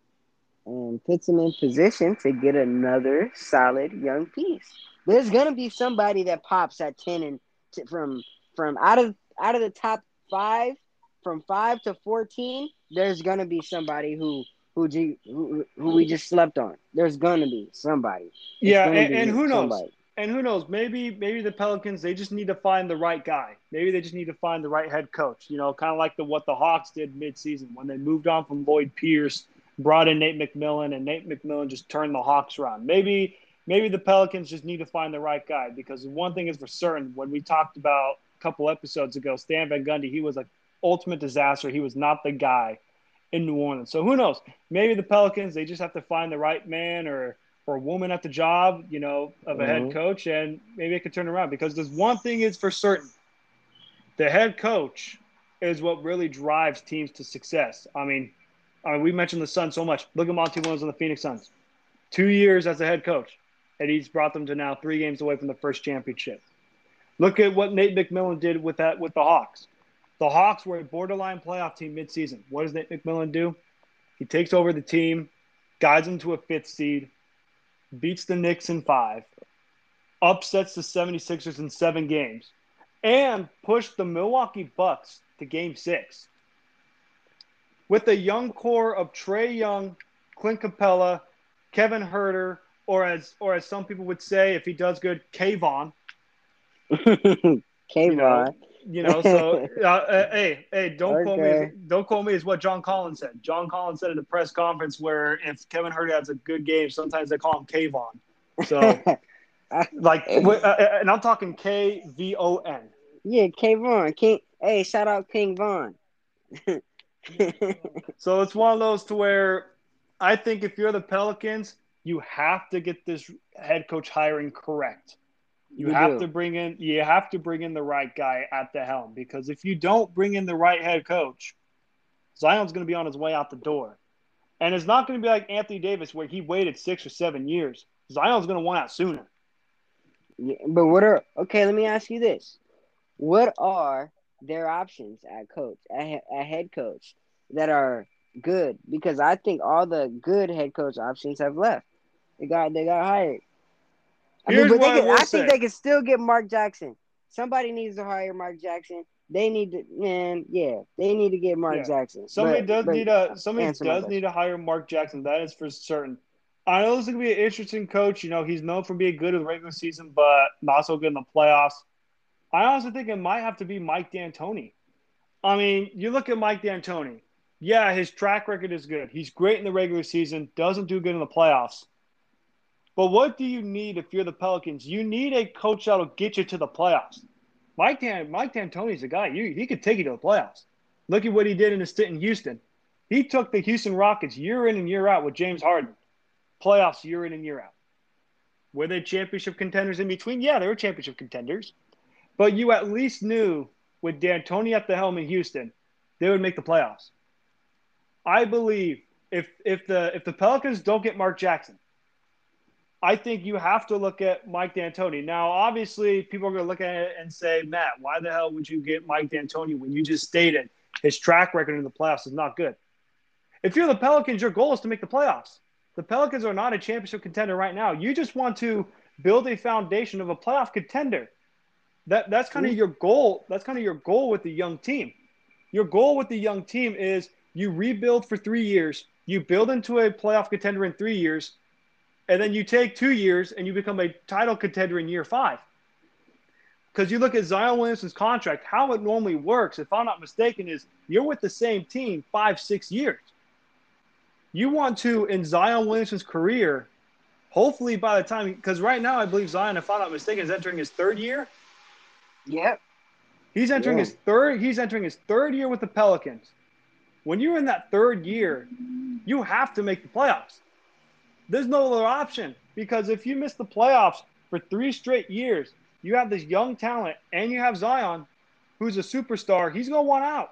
puts them in position to get another solid young piece. There's gonna be somebody that pops at 10 and from out of the top 5, from 5 to 14. There's gonna be somebody who we just slept on. There's gonna be somebody. It's Yeah, gonna and be who knows? somebody. And who knows? Maybe the Pelicans, they just need to find the right guy. Maybe they just need to find the right head coach. Kind of like what the Hawks did midseason when they moved on from Lloyd Pierce, brought in Nate McMillan, and Nate McMillan just turned the Hawks around. Maybe the Pelicans just need to find the right guy, because one thing is for certain: when we talked about a couple episodes ago, Stan Van Gundy, he was an ultimate disaster. He was not the guy in New Orleans. So who knows? Maybe the Pelicans, they just have to find the right man or woman at the job, of a head Mm-hmm. coach, and maybe it could turn around. Because there's one thing is for certain: the head coach is what really drives teams to success. We mentioned the Suns so much. Look at Monty Williams on the Phoenix Suns. 2 years as a head coach, and he's brought them to now 3 games away from the first championship. Look at what Nate McMillan did with the Hawks. The Hawks were a borderline playoff team midseason. What does Nate McMillan do? He takes over the team, guides them to a 5th seed, beats the Knicks in 5, upsets the 76ers in 7 games, and pushed the Milwaukee Bucks to Game 6. With a young core of Trae Young, Clint Capella, Kevin Herter, or as some people would say, if he does good, Kayvon. You know, Kayvon. hey, don't Okay. quote me as what John Collins said. John Collins said at a press conference where if Kevin Herter has a good game, sometimes they call him Kayvon. So, and I'm talking Kvon. Yeah, Kayvon. King. Hey, shout out King Vaughn. So it's one of those to where I think if you're the Pelicans, you have to get this head coach hiring correct. You You have do. to bring in the right guy at the helm, because if you don't bring in the right head coach, Zion's going to be on his way out the door. And it's not going to be like Anthony Davis where he waited 6 or 7 years. Zion's going to want out sooner. Yeah, but let me ask you this. What are their options at head coach that are good? Because I think all the good head coach options have left. They got hired. I mean, Here's but what I will I think say. they can still get Mark Jackson. Somebody needs to hire Mark Jackson. They need to, man, yeah, they need to get Mark Yeah. Jackson. But Somebody answer my does need question. to hire Mark Jackson. That is for certain. I know this is going to be an interesting coach. He's known for being good in the regular season, but not so good in the playoffs. I honestly think it might have to be Mike D'Antoni. You look at Mike D'Antoni. Yeah, his track record is good. He's great in the regular season, doesn't do good in the playoffs. But what do you need if you're the Pelicans? You need a coach that'll get you to the playoffs. Mike D'Antoni's a guy. He could take you to the playoffs. Look at what he did in his stint in Houston. He took the Houston Rockets year in and year out with James Harden. Playoffs year in and year out. Were they championship contenders in between? Yeah, they were championship contenders. But you at least knew with D'Antoni at the helm in Houston, they would make the playoffs. I believe if the Pelicans don't get Mark Jackson, I think you have to look at Mike D'Antoni. Now, obviously, people are going to look at it and say, Matt, why the hell would you get Mike D'Antoni when you just stated his track record in the playoffs is not good? If you're the Pelicans, your goal is to make the playoffs. The Pelicans are not a championship contender right now. You just want to build a foundation of a playoff contender. That's kind of your goal. That's kind of your goal with the young team. Your goal with the young team is you rebuild for 3 years, you build into a playoff contender in 3 years, and then you take 2 years and you become a title contender in year 5. Because you look at Zion Williamson's contract, how it normally works, if I'm not mistaken, is you're with the same team 5-6 years. You want to, in Zion Williamson's career, hopefully by the time, because right now I believe Zion, if I'm not mistaken, is entering his third year. Yep. He's entering Yeah. his third. He's entering his third year with the Pelicans. When you're in that third year, you have to make the playoffs. There's no other option, because if you miss the playoffs for 3 straight years, you have this young talent and you have Zion, who's a superstar. He's going to want out.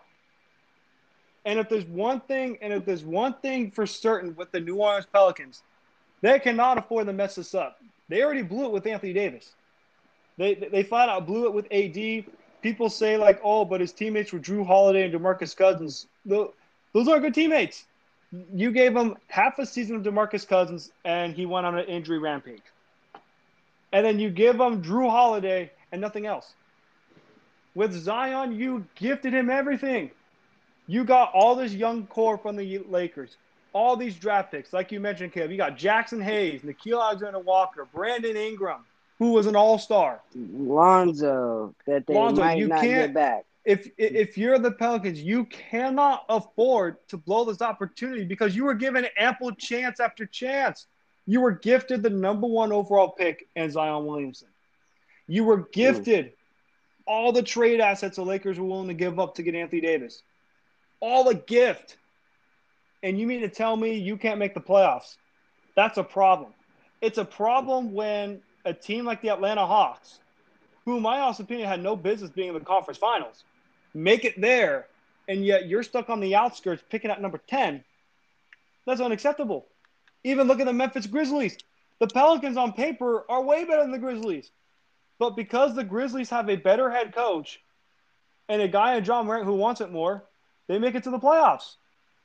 And if there's one thing for certain with the New Orleans Pelicans, they cannot afford to mess this up. They already blew it with Anthony Davis. They flat out blew it with AD. People say like, oh, but his teammates were Drew Holiday and DeMarcus Cousins. Those are good teammates. You gave him half a season of DeMarcus Cousins, and he went on an injury rampage. And then you give him Drew Holiday and nothing else. With Zion, you gifted him everything. You got all this young core from the Lakers, all these draft picks, like you mentioned, Kev. You got Jackson Hayes, Nickeil Alexander-Walker, Brandon Ingram, who was an all-star. Lonzo, that they Lonzo, might you not can't. get back. If you're the Pelicans, you cannot afford to blow this opportunity, because you were given ample chance after chance. You were gifted the number 1 overall pick in Zion Williamson. You were gifted all the trade assets the Lakers were willing to give up to get Anthony Davis. All a gift. And you mean to tell me you can't make the playoffs? That's a problem. It's a problem when a team like the Atlanta Hawks, who in my honest opinion had no business being in the conference finals, make it there, and yet you're stuck on the outskirts picking at number 10. That's unacceptable. Even look at the Memphis Grizzlies. The Pelicans on paper are way better than the Grizzlies. But because the Grizzlies have a better head coach and a guy in John Morant who wants it more, they make it to the playoffs.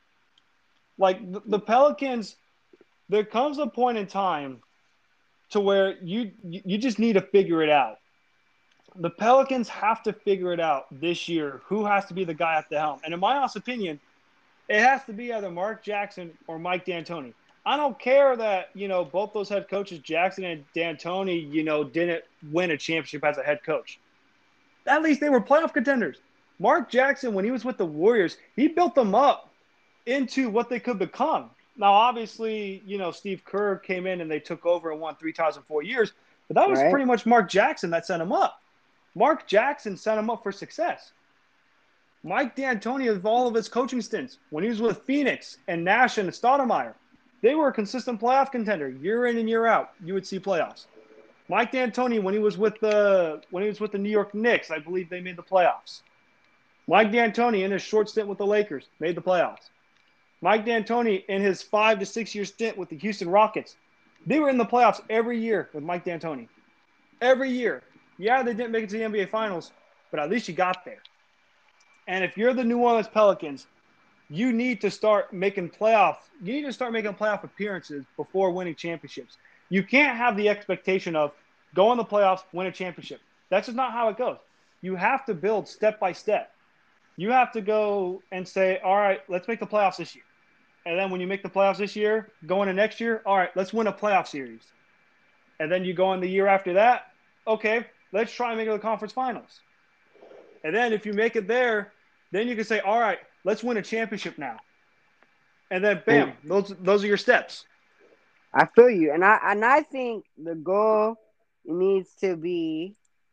Like the Pelicans, there comes a point in time to where you just need to figure it out. The Pelicans have to figure it out this year. Who has to be the guy at the helm? And in my honest opinion, it has to be either Mark Jackson or Mike D'Antoni. I don't care that, both those head coaches, Jackson and D'Antoni, didn't win a championship as a head coach. At least they were playoff contenders. Mark Jackson, when he was with the Warriors, he built them up into what they could become. Now, obviously, Steve Kerr came in and they took over and won 3 times in 4 years, but that was pretty much Mark Jackson that set him up. Mark Jackson set him up for success. Mike D'Antoni, of all of his coaching stints, when he was with Phoenix and Nash and Stoudemire, they were a consistent playoff contender. Year in and year out, you would see playoffs. Mike D'Antoni, when he was with the New York Knicks, I believe they made the playoffs. Mike D'Antoni, in his short stint with the Lakers, made the playoffs. Mike D'Antoni, in his 5 to 6 year stint with the Houston Rockets, they were in the playoffs every year with Mike D'Antoni. Every year. Yeah, they didn't make it to the NBA Finals, but at least you got there. And if you're the New Orleans Pelicans, you need to start making playoff appearances before winning championships. You can't have the expectation of go in the playoffs, win a championship. That's just not how it goes. You have to build step by step. You have to go and say, all right, let's make the playoffs this year. And then when you make the playoffs this year, go into next year, all right, let's win a playoff series. And then you go in the year after that, okay, let's try and make it to the conference finals. And then if you make it there, then you can say, all right, let's win a championship now. And then, bam, those are your steps. I feel you. And I think the goal needs to be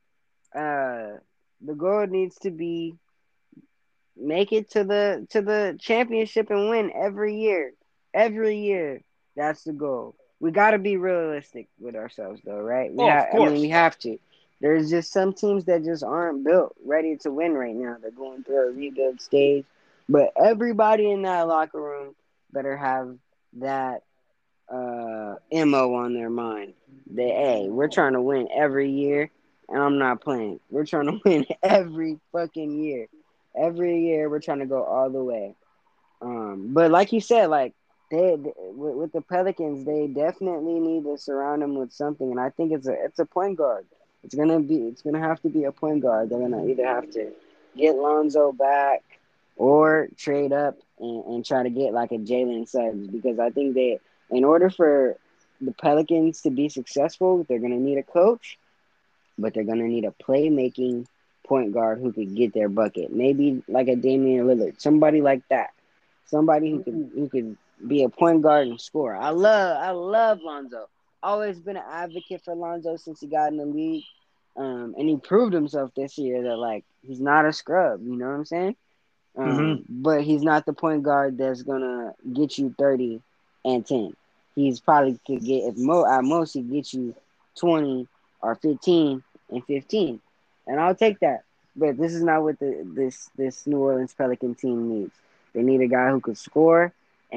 make it to the championship and win every year. Every year. That's the goal. We got to be realistic with ourselves, though, right? Of course. We have to. There's just some teams that just aren't built ready to win right now. They're going through a rebuild stage. But everybody in that locker room better have that MO on their mind. Hey, we're trying to win every year, and I'm not playing. We're trying to win every fucking year. Every year, we're trying to go all the way. But like you said, like with the Pelicans, they definitely need to surround them with something, and I think it's a point guard. It's gonna have to be a point guard. They're gonna either have to get Lonzo back or trade up and try to get like a Jalen Suggs, because I think in order for the Pelicans to be successful, they're gonna need a coach, but they're gonna need a playmaking point guard who could get their bucket. Maybe like a Damian Lillard, somebody like that. Somebody who could be a point guard and score. I love Lonzo. Always been an advocate for Lonzo since he got in the league. And he proved himself this year that like he's not a scrub. You know what I'm saying? Mm-hmm. But he's not the point guard that's gonna get you 30 and 10. He's probably could get at most he get you 20 or 15 and 15, and I'll take that. But this is not what this New Orleans Pelican team needs. They need a guy who could score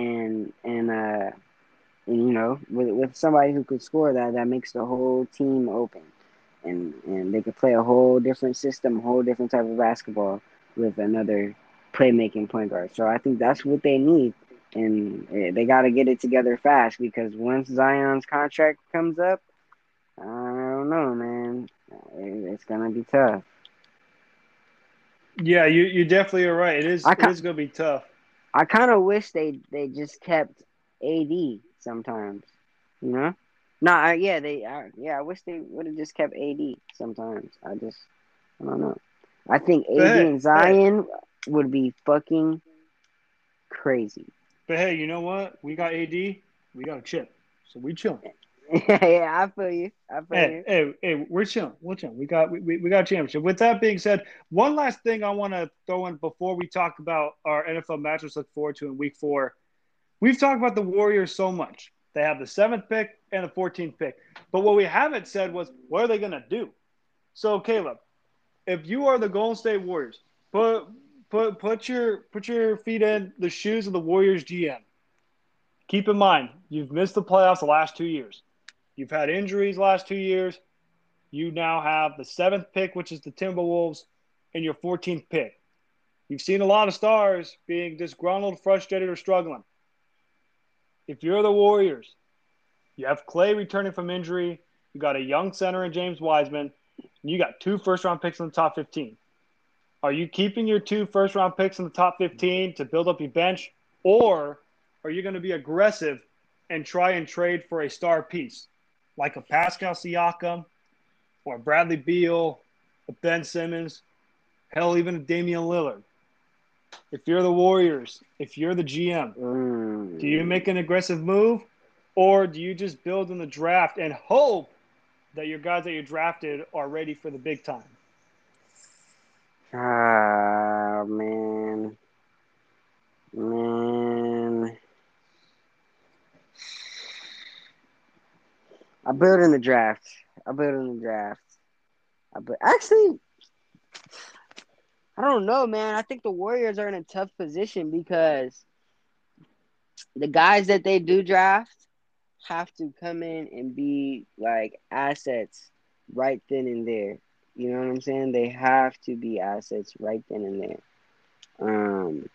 and with somebody who could score that makes the whole team open, and they could play a whole different system, a whole different type of basketball with another playmaking point guard. So I think that's what they need, and they got to get it together fast because once Zion's contract comes up, I don't know, man, it's gonna be tough. Yeah, you definitely are right. It is I it is going to be tough. I kind of wish they just kept AD sometimes, you know. No, I wish they would have just kept AD sometimes. I don't know. I think But AD hey, and hey, Zion would be fucking crazy. but hey, you know what? We got AD, we got a chip, so we chilling. Yeah, I feel you. I feel Hey, you. hey, hey, we're chilling. We're chilling. We got a championship. With that being said, one last thing I want to throw in before we talk about our NFL matches to look forward to in Week 4. We've talked about the Warriors so much. They have the 7th pick and the 14th pick, but what we haven't said was what are they going to do? So, Caleb, if you are the Golden State Warriors, put put your feet in the shoes of the Warriors GM. Keep in mind, you've missed the playoffs the last 2 years. You've had injuries last 2 years. You now have the 7th pick, which is the Timberwolves, and your 14th pick. You've seen a lot of stars being disgruntled, frustrated, or struggling. If you're the Warriors, you have Clay returning from injury. You got a young center in James Wiseman. And you got 2 first-round picks in the top 15. Are you keeping your 2 first-round picks in the top 15 to build up your bench, or are you going to be aggressive and try and trade for a star piece like a Pascal Siakam or Bradley Beal, a Ben Simmons, hell, even a Damian Lillard? If you're the Warriors, if you're the GM, do you Mm. make an aggressive move, or do you just build in the draft and hope that your guys that you drafted are ready for the big time? Ah, man, man. I built in the draft. I built in the draft. Actually, I don't know, man. I think the Warriors are in a tough position because the guys that they do draft have to come in and be like assets right then and there. You know what I'm saying? They have to be assets right then and there. Um,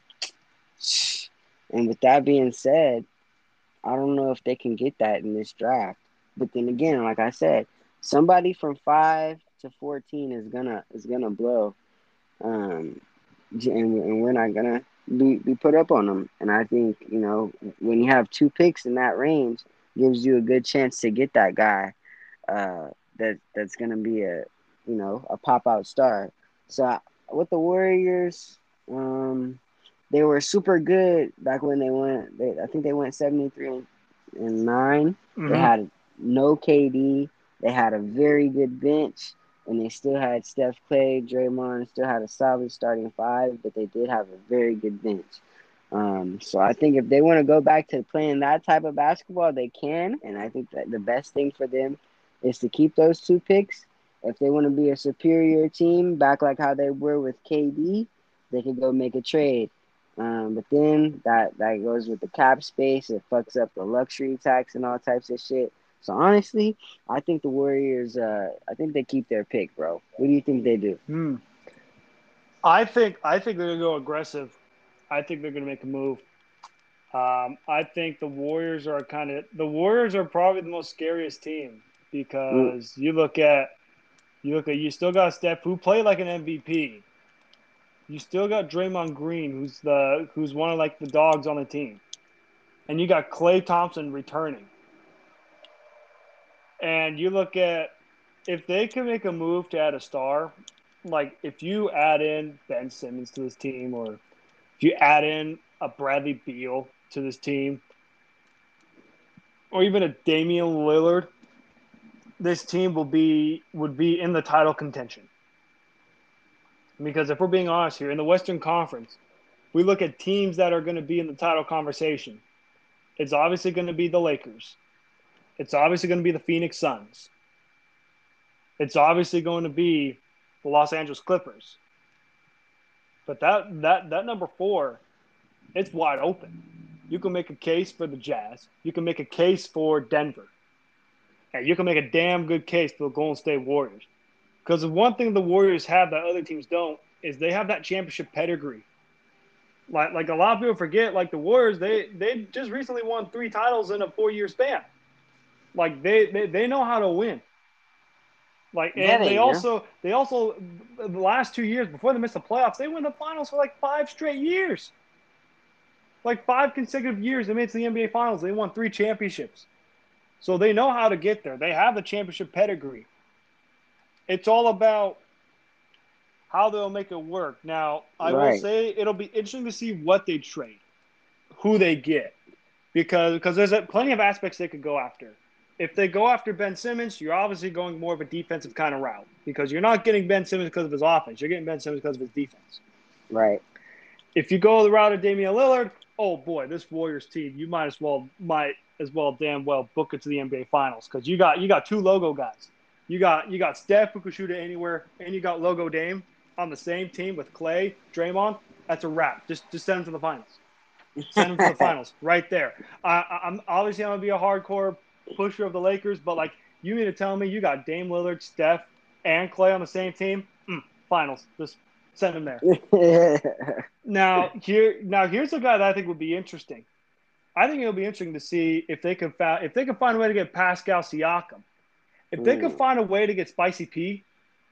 and with that being said, I don't know if they can get that in this draft. But then again, like I said, somebody from 5 to 14 is gonna blow. Um, and we're not gonna be put up on them. And I think when you have 2 picks in that range, gives you a good chance to get that guy that's gonna be a pop out star. So with the Warriors, they were super good back when they went. I think they went 73-9. They Mm-hmm. had no KD. They had a very good bench, and they still had Steph, Clay, Draymond. Still had a solid starting five, but they did have a very good bench. So I think if they want to go back to playing that type of basketball, they can. And I think that the best thing for them is to keep those 2 picks. If they want to be a superior team, back like how they were with KD, they could go make a trade. But then that goes with the cap space. It fucks up the luxury tax and all types of shit. So honestly, I think the Warriors. I think they keep their pick, bro. What do you think they do? Hmm. I think they're gonna go aggressive. I think they're gonna make a move. I think the Warriors are probably the most scariest team Mm, because you still got Steph who played like an MVP. You still got Draymond Green who's one of like the dogs on the team, and you got Klay Thompson returning. And you look at if they can make a move to add a star, like if you add in Ben Simmons to this team, or if you add in a Bradley Beal to this team, or even a Damian Lillard, this team would be in the title contention. Because if we're being honest here, in the Western Conference, we look at teams that are going to be in the title conversation. It's obviously going to be the Lakers. It's obviously going to be the Phoenix Suns. It's obviously going to be the Los Angeles Clippers. But that number 4, it's wide open. You can make a case for the Jazz. You can make a case for Denver. And you can make a damn good case for the Golden State Warriors. Because the one thing the Warriors have that other teams don't is they have that championship pedigree. Like a lot of people forget, like the Warriors, they just recently won 3 titles in a 4-year span. Like they know how to win. Like, Yeah, and they also the last 2 years before they missed the playoffs, they won the finals for like 5 straight years. Like 5 consecutive years they made it to the NBA finals. They won 3 championships. So they know how to get there. They have the championship pedigree. It's all about how they'll make it work. Now, I will say it'll be interesting to see what they trade, who they get, because there's plenty of aspects they could go after. If they go after Ben Simmons, you're obviously going more of a defensive kind of route because you're not getting Ben Simmons because of his offense. You're getting Ben Simmons because of his defense. Right. If you go the route of Damian Lillard, oh boy, this Warriors team, you might as well damn well book it to the NBA Finals because you got 2 logo guys. You got Steph who can shoot it anywhere, and you got Logo Dame on the same team with Clay, Draymond. That's a wrap. Just send them to the finals. Send them to the finals right there. I'm gonna be a hardcore pusher of the Lakers, but like you mean to tell me you got Dame Lillard, Steph, and Clay on the same team? Finals. Just send them there. Now here's a guy that I think would be interesting. I think it'll be interesting to see if they can find a way to get Pascal Siakam. If they could find a way to get Spicy P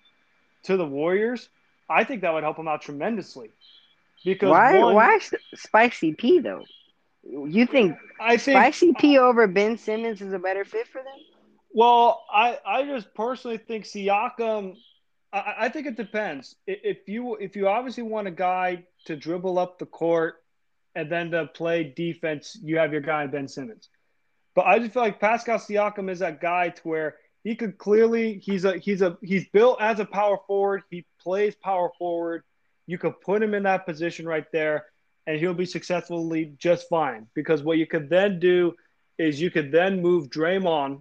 to the Warriors, I think that would help them out tremendously. Because why Spicy P though? You think Spicy P over Ben Simmons is a better fit for them? Well, I just personally think Siakam. I think it depends. If you obviously want a guy to dribble up the court and then to play defense, you have your guy Ben Simmons. But I just feel like Pascal Siakam is that guy to where he could clearly he's built as a power forward. He plays power forward. You could put him in that position right there, and he'll be successfully just fine. Because what you could then do is you could then move Draymond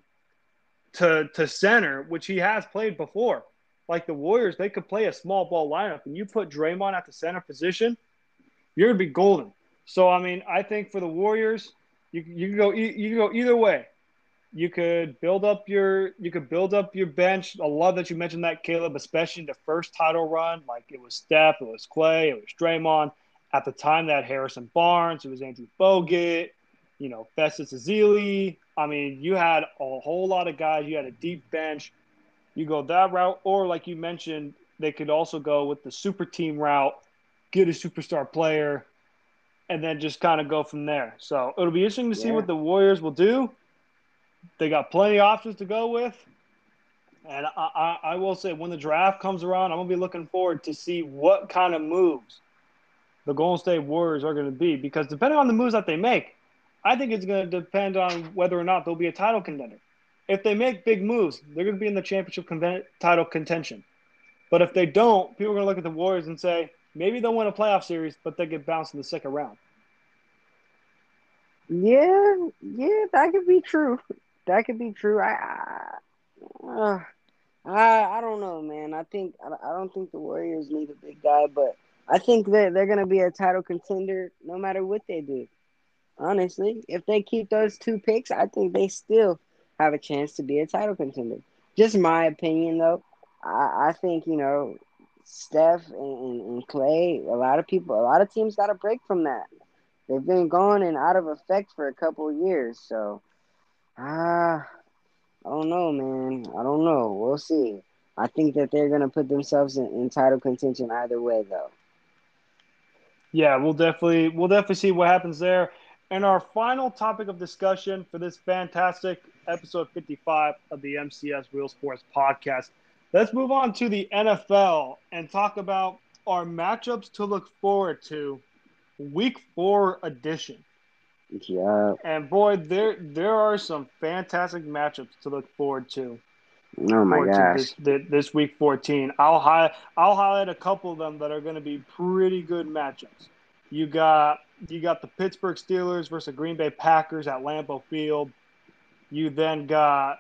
to center, which he has played before. Like the Warriors, they could play a small ball lineup, and you put Draymond at the center position, you're gonna be golden. So I mean, I think for the Warriors, you can go either way. You could build up your bench. I love that you mentioned that, Caleb, especially in the first title run. Like it was Steph, it was Clay, it was Draymond. At the time, that Harrison Barnes, it was Andrew Bogut, Festus Ezeli. I mean, you had a whole lot of guys. You had a deep bench. You go that route, or like you mentioned, they could also go with the super team route, get a superstar player, and then just kind of go from there. So it'll be interesting to see what the Warriors will do. They got plenty of options to go with. And I will say, when the draft comes around, I'm going to be looking forward to see what kind of moves the Golden State Warriors are going to be. Because depending on the moves that they make, I think it's going to depend on whether or not they'll be a title contender. If they make big moves, they're going to be in the championship title contention. But if they don't, people are going to look at the Warriors and say, maybe they'll win a playoff series, but they get bounced in the second round. Yeah, that could be true. That could be true. I don't know, man. I don't think the Warriors need a big guy, but I think that they're gonna be a title contender no matter what they do. Honestly, if they keep those 2 picks, I think they still have a chance to be a title contender. Just my opinion, though. I think Steph and Clay. A lot of teams got a break from that. They've been gone and out of effect for a couple of years, so I don't know, man. I don't know. We'll see. I think that they're gonna put themselves in title contention either way, though. Yeah, we'll definitely see what happens there. And our final topic of discussion for this fantastic episode 55 of the MCS Real Sports Podcast. Let's move on to the NFL and talk about our matchups to look forward to Week 4 edition. Yeah. And boy, there are some fantastic matchups to look forward to. Oh my gosh. This week 14. I'll highlight a couple of them that are going to be pretty good matchups. You got the Pittsburgh Steelers versus Green Bay Packers at Lambeau Field. You then got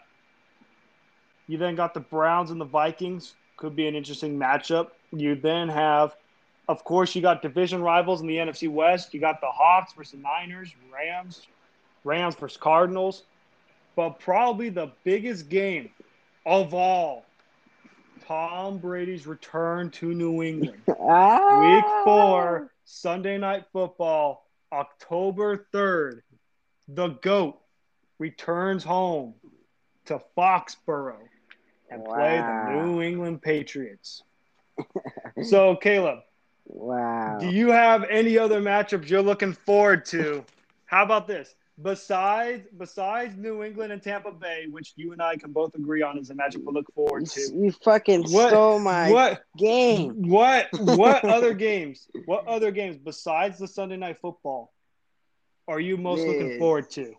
the Browns and the Vikings. Could be an interesting matchup. You then have, of course, you got division rivals in the NFC West. You got the Hawks versus the Niners, Rams versus Cardinals. But probably the biggest game of all, Tom Brady's return to New England. Week 4, Sunday Night Football, October 3rd. The GOAT returns home to Foxborough and play the New England Patriots. So, Caleb, do you have any other matchups you're looking forward to? How about this? Besides New England and Tampa Bay, which you and I can both agree on is a matchup we look forward to. You fucking stole my game. What other games? What other games besides the Sunday Night Football are you most looking forward to?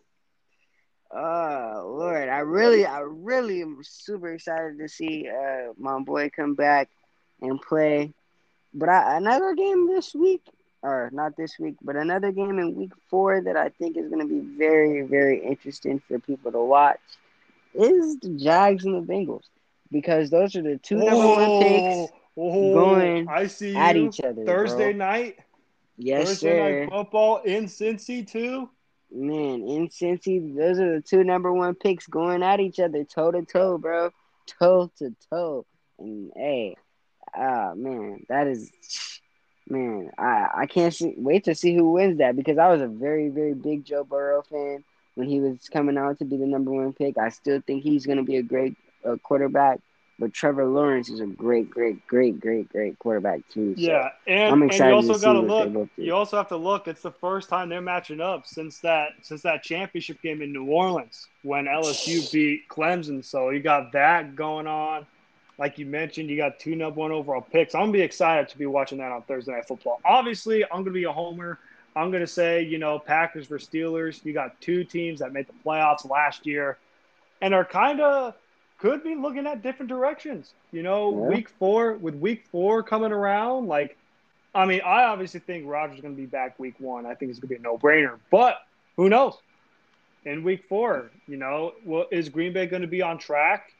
Oh Lord, I really am super excited to see my boy come back and play. But another game this week, or not this week, but another game in week 4 that I think is going to be very, very interesting for people to watch is the Jags and the Bengals, because those are the two number 1 picks going at each other. Thursday night? Yes, Thursday night football in Cincy too? Man, in Cincy, those are the two number 1 picks going at each other, toe to toe, bro. Toe to toe. And hey, man, that is, man, I can't wait to see who wins that, because I was a very, very big Joe Burrow fan when he was coming out to be the number 1 pick. I still think he's going to be a great quarterback, but Trevor Lawrence is a great quarterback too. Yeah, so and I'm excited you also to see got to what look. they both do. You also have to look. It's the first time they're matching up since that championship game in New Orleans when LSU beat Clemson. So you got that going on. Like you mentioned, you got 2 number 1 overall picks. I'm gonna be excited to be watching that on Thursday Night Football. Obviously, I'm gonna be a homer. I'm gonna say, Packers versus Steelers. You got 2 teams that made the playoffs last year, and are kind of could be looking at different directions. Week 4 coming around, I obviously think Rodgers is going to be back week 1. I think it's going to be a no-brainer. But who knows? In week 4, is Green Bay going to be on track?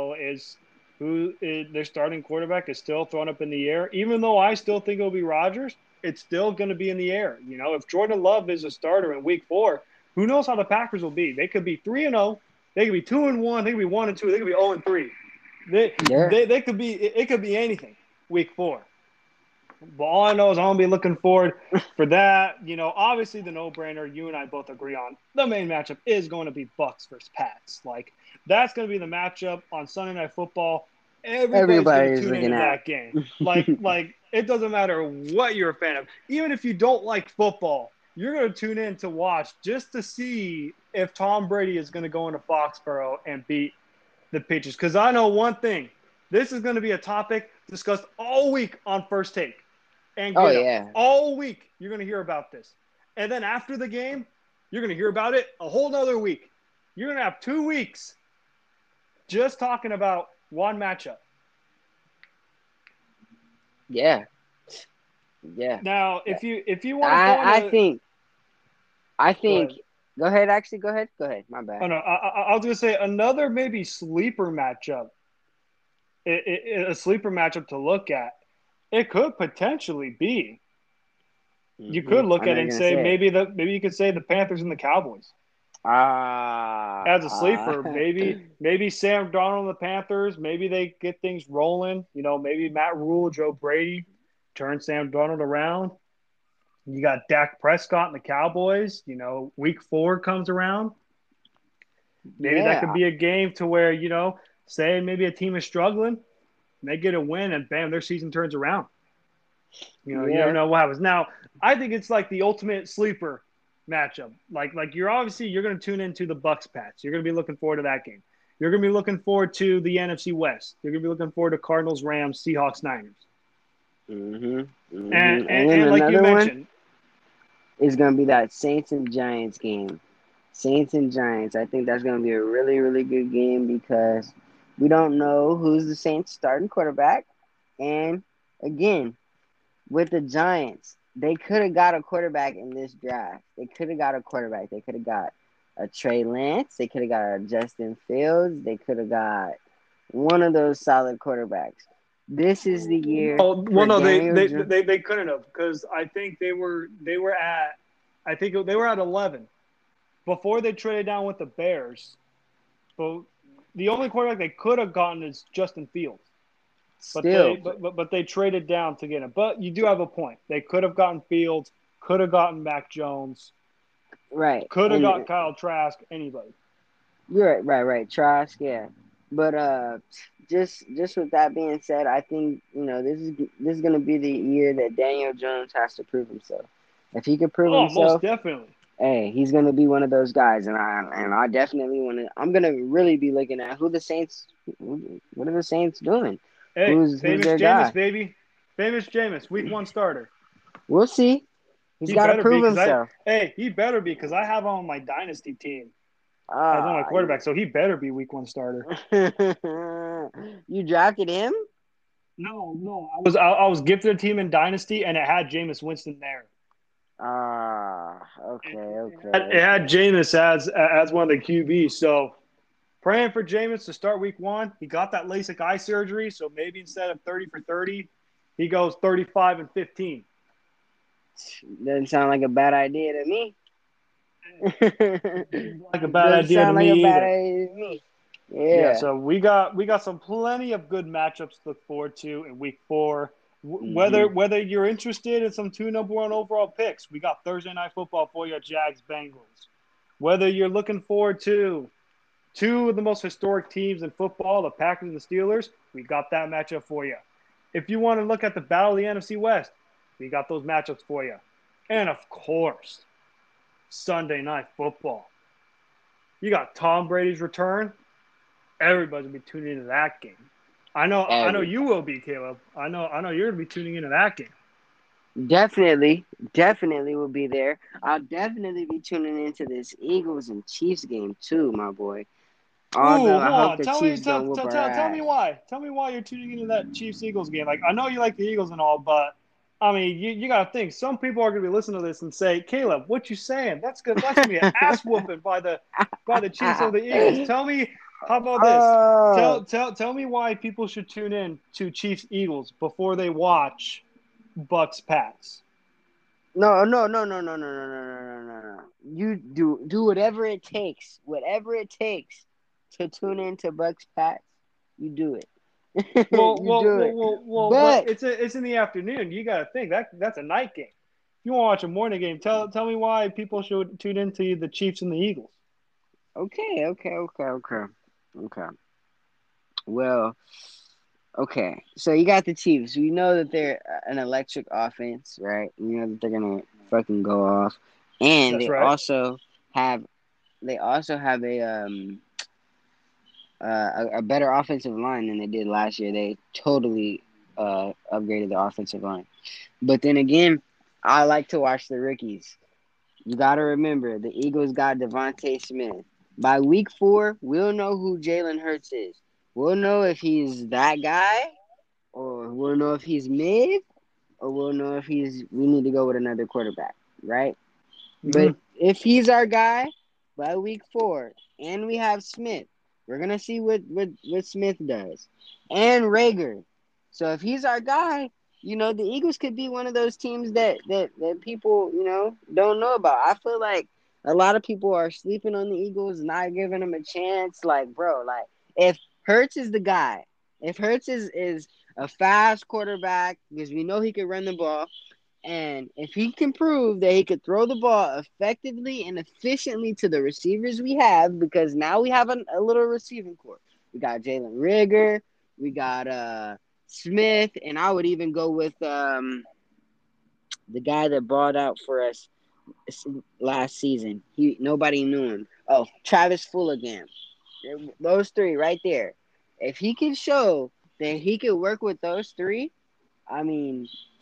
Their starting quarterback is still thrown up in the air. Even though I still think it'll be Rodgers, it's still going to be in the air. If Jordan Love is a starter in week 4, who knows how the Packers will be? They could be 3-0. They could be 2-1. They could be 1-2. They could be 0-3. They could be. It could be anything. Week 4. But all I know is I'm gonna be looking forward for that. Obviously the no-brainer. You and I both agree on the main matchup is going to be Bucks versus Pats. That's going to be the matchup on Sunday Night Football. Everybody's going to tune into that game. It doesn't matter what you're a fan of. Even if you don't like football, you're going to tune in to watch just to see if Tom Brady is going to go into Foxborough and beat the Patriots. Because I know one thing. This is going to be a topic discussed all week on First Take. And all week you're going to hear about this. And then after the game, you're going to hear about it a whole other week. You're going to have 2 weeks just talking about one matchup. Yeah. Now, if you want to, I think. Go ahead. Actually, go ahead. My bad. Oh no, I was gonna say another maybe sleeper matchup. A sleeper matchup to look at. It could potentially be. Mm-hmm. You could look at it and say maybe you could say the Panthers and the Cowboys. As a sleeper, maybe Sam Darnold and the Panthers, maybe they get things rolling. Maybe Matt Rule, Joe Brady turn Sam Darnold around. You got Dak Prescott and the Cowboys. Week 4 comes around. Maybe that could be a game to where, say maybe a team is struggling, they get a win, and bam, their season turns around. You don't know what happens. Now, I think it's like the ultimate sleeper matchup. You're going to tune into the Bucks Pats. You're going to be looking forward to that game. You're going to be looking forward to the NFC West. You're going to be looking forward to Cardinals, Rams, Seahawks, Niners. Mm-hmm. And like you mentioned, is going to be that Saints and Giants game. Saints and Giants. I think that's going to be a really, really good game because we don't know who's the Saints starting quarterback. And again, with the Giants, they could have got a quarterback in this draft. They could have got a quarterback. They could have got a Trey Lance. They could have got a Justin Fields. They could have got one of those solid quarterbacks. This is the year for No, Daniel Jones. they couldn't have because I think they were at I think they were at 11 before they traded down with the Bears. But the only quarterback they could have gotten is Justin Fields. Still, But they traded down to get him. But you do have a point. They could have gotten Fields, could have gotten Mac Jones, right. could have And got Kyle Trask, anybody. you're right. Trask, yeah. But just with that being said, I think this is gonna be the year that Daniel Jones has to prove himself. If he could prove Oh, most himself, definitely. hey, he's gonna be one of those guys, and I definitely want to. I'm gonna really be looking at who the Saints. What are the Saints doing? Hey, Who's famous their Jameis, guy? baby. Famous Jameis, week 1 starter. We'll see. He's He got to better be prove because himself. he better be because I have him on my dynasty team as on my Ah, quarterback, so he better be week 1 starter. you drafted him? No, I was gifted a team in dynasty and it had Jameis Winston there. Ah, okay. It had Jameis as one of the QBs, so praying for Jameis to start week 1. He got that LASIK eye surgery, so maybe instead of 30 for 30, he goes 35 and 15. Doesn't sound like a bad idea to me. Like a bad Doesn't idea to sound like a me bad either. idea to me. Yeah, Yeah. so we got some plenty of good matchups to look forward to in week 4. Mm-hmm. Whether you're interested in some 2 number 1 overall picks, we got Thursday night football for you, Jags Bengals. Whether you're looking forward to 2 of the most historic teams in football, the Packers and the Steelers, we got that matchup for you. If you want to look at the battle of the NFC West, we got those matchups for you. And of course, Sunday night football. You got Tom Brady's return. Everybody's gonna be tuning into that game. I know you will be, Caleb. I know you're gonna be tuning into that game. Definitely will be there. I'll definitely be tuning into this Eagles and Chiefs game too, my boy. Ooh, Although I hold hope on. the Chiefs don't whoop our Tell me ass. why. Tell me why you're tuning into that Chiefs Eagles game. Like I know you like the Eagles and all, but I mean you gotta think. Some people are gonna be listening to this and say, Caleb, what you saying? That's good. That's gonna be an ass whooping by the Chiefs over the Eagles. Tell me, how about this? Oh Tell me why people should tune in to Chiefs Eagles before they watch Bucks Pats. no. You do whatever it takes to tune into Bucks Pats. You do it. You do it. But But it's in the afternoon. You got to think that's a night game. If you want to watch a morning game, tell me why people should tune into the Chiefs and the Eagles. okay. Well, okay. So you got the Chiefs. We know that they're an electric offense, right? You know that they're gonna fucking go off, and That's right. have they also have a better offensive line than they did last year. They totally upgraded the offensive line. But then again, I like to watch the rookies. You got to remember, the Eagles got Devontae Smith. By week 4, we'll know who Jalen Hurts is. We'll know if he's that guy, or we'll know if he's mid, or we'll know if we need to go with another quarterback, right? Mm-hmm. But if he's our guy by week 4, and we have Smith, we're gonna see what Smith does, and Rager. So if he's our guy, the Eagles could be one of those teams that people don't know about. I feel like a lot of people are sleeping on the Eagles, not giving them a chance. Like, bro, like if Hurts is the guy, if Hurts is a fast quarterback because we know he can run the ball. And if he can prove that he could throw the ball effectively and efficiently to the receivers we have, because now we have a little receiving corps. We got Jalen Rigger, we got Smith, and I would even go with the guy that balled out for us last season. Nobody knew him. Oh, Travis Fulgham. Those 3 right there. If he can show that he can work with those 3, I mean,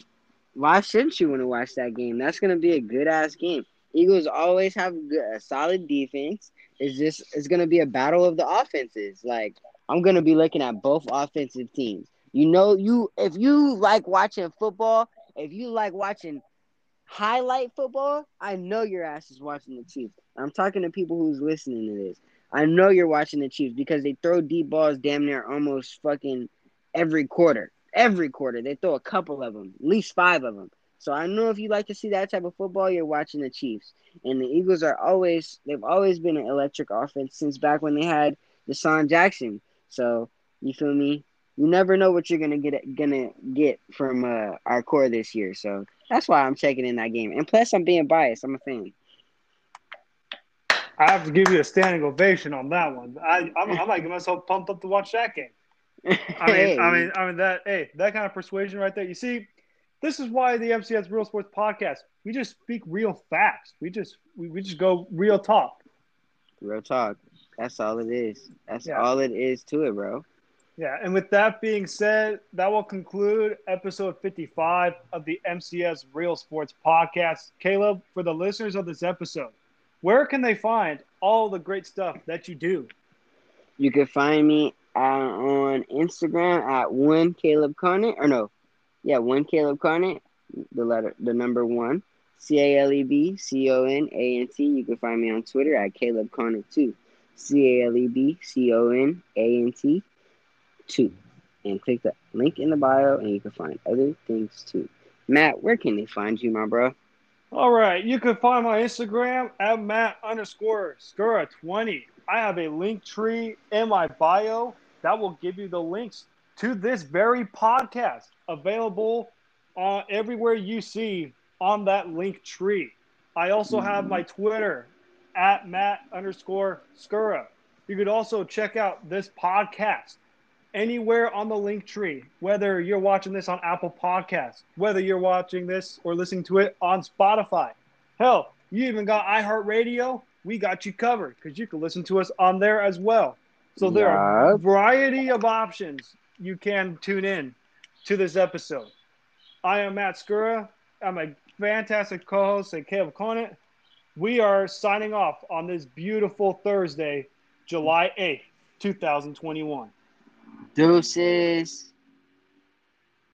Why shouldn't you want to watch that game? That's gonna be a good ass game. Eagles always have a solid defense. It's gonna be a battle of the offenses. Like I'm gonna be looking at both offensive teams. You know, if you like watching football, if you like watching highlight football, I know your ass is watching the Chiefs. I'm talking to people who's listening to this. I know you're watching the Chiefs because they throw deep balls damn near almost fucking every quarter. Every quarter. They throw a couple of them, at least 5 of them. So I know if you like to see that type of football, you're watching the Chiefs. And the Eagles they've always been an electric offense since back when they had Deshaun Jackson. So, you feel me? You never know what you're gonna get from our core this year. So that's why I'm checking in that game. And plus, I'm being biased. I'm a fan. I have to give you a standing ovation on that one. I might get myself pumped up to watch that game. Hey, That kind of persuasion right there. You see, this is why the MCS Real Sports Podcast. We just speak real facts. We just go real talk. real talk. That's all it is. That's Yeah. all it is to it, bro. Yeah, and with that being said, that will conclude episode 55 of the MCS Real Sports Podcast. Caleb, for the listeners of this episode, where can they find all the great stuff that you do? You can find me on Instagram at one Caleb Conant, or no, yeah, one Caleb Conant, the number one, CalebConant. You can find me on Twitter at Caleb Conant 2, CalebConant 2, and click the link in the bio, and you can find other things too. Matt, where can they find you, my bro? All right, you can find my Instagram at Matt_Skura20. I have a link tree in my bio that will give you the links to this very podcast available everywhere you see on that link tree. I also have my Twitter at Matt_Skura. You could also check out this podcast anywhere on the link tree, whether you're watching this on Apple Podcasts, whether you're watching this or listening to it on Spotify. Hell, you even got iHeartRadio. We got you covered because you can listen to us on there as well. So there are a Yup. variety of options you can tune in to this episode. I am Matt Skura. I'm a fantastic co-host at Caleb Conant. We are signing off on this beautiful Thursday, July 8th, 2021. Deuces.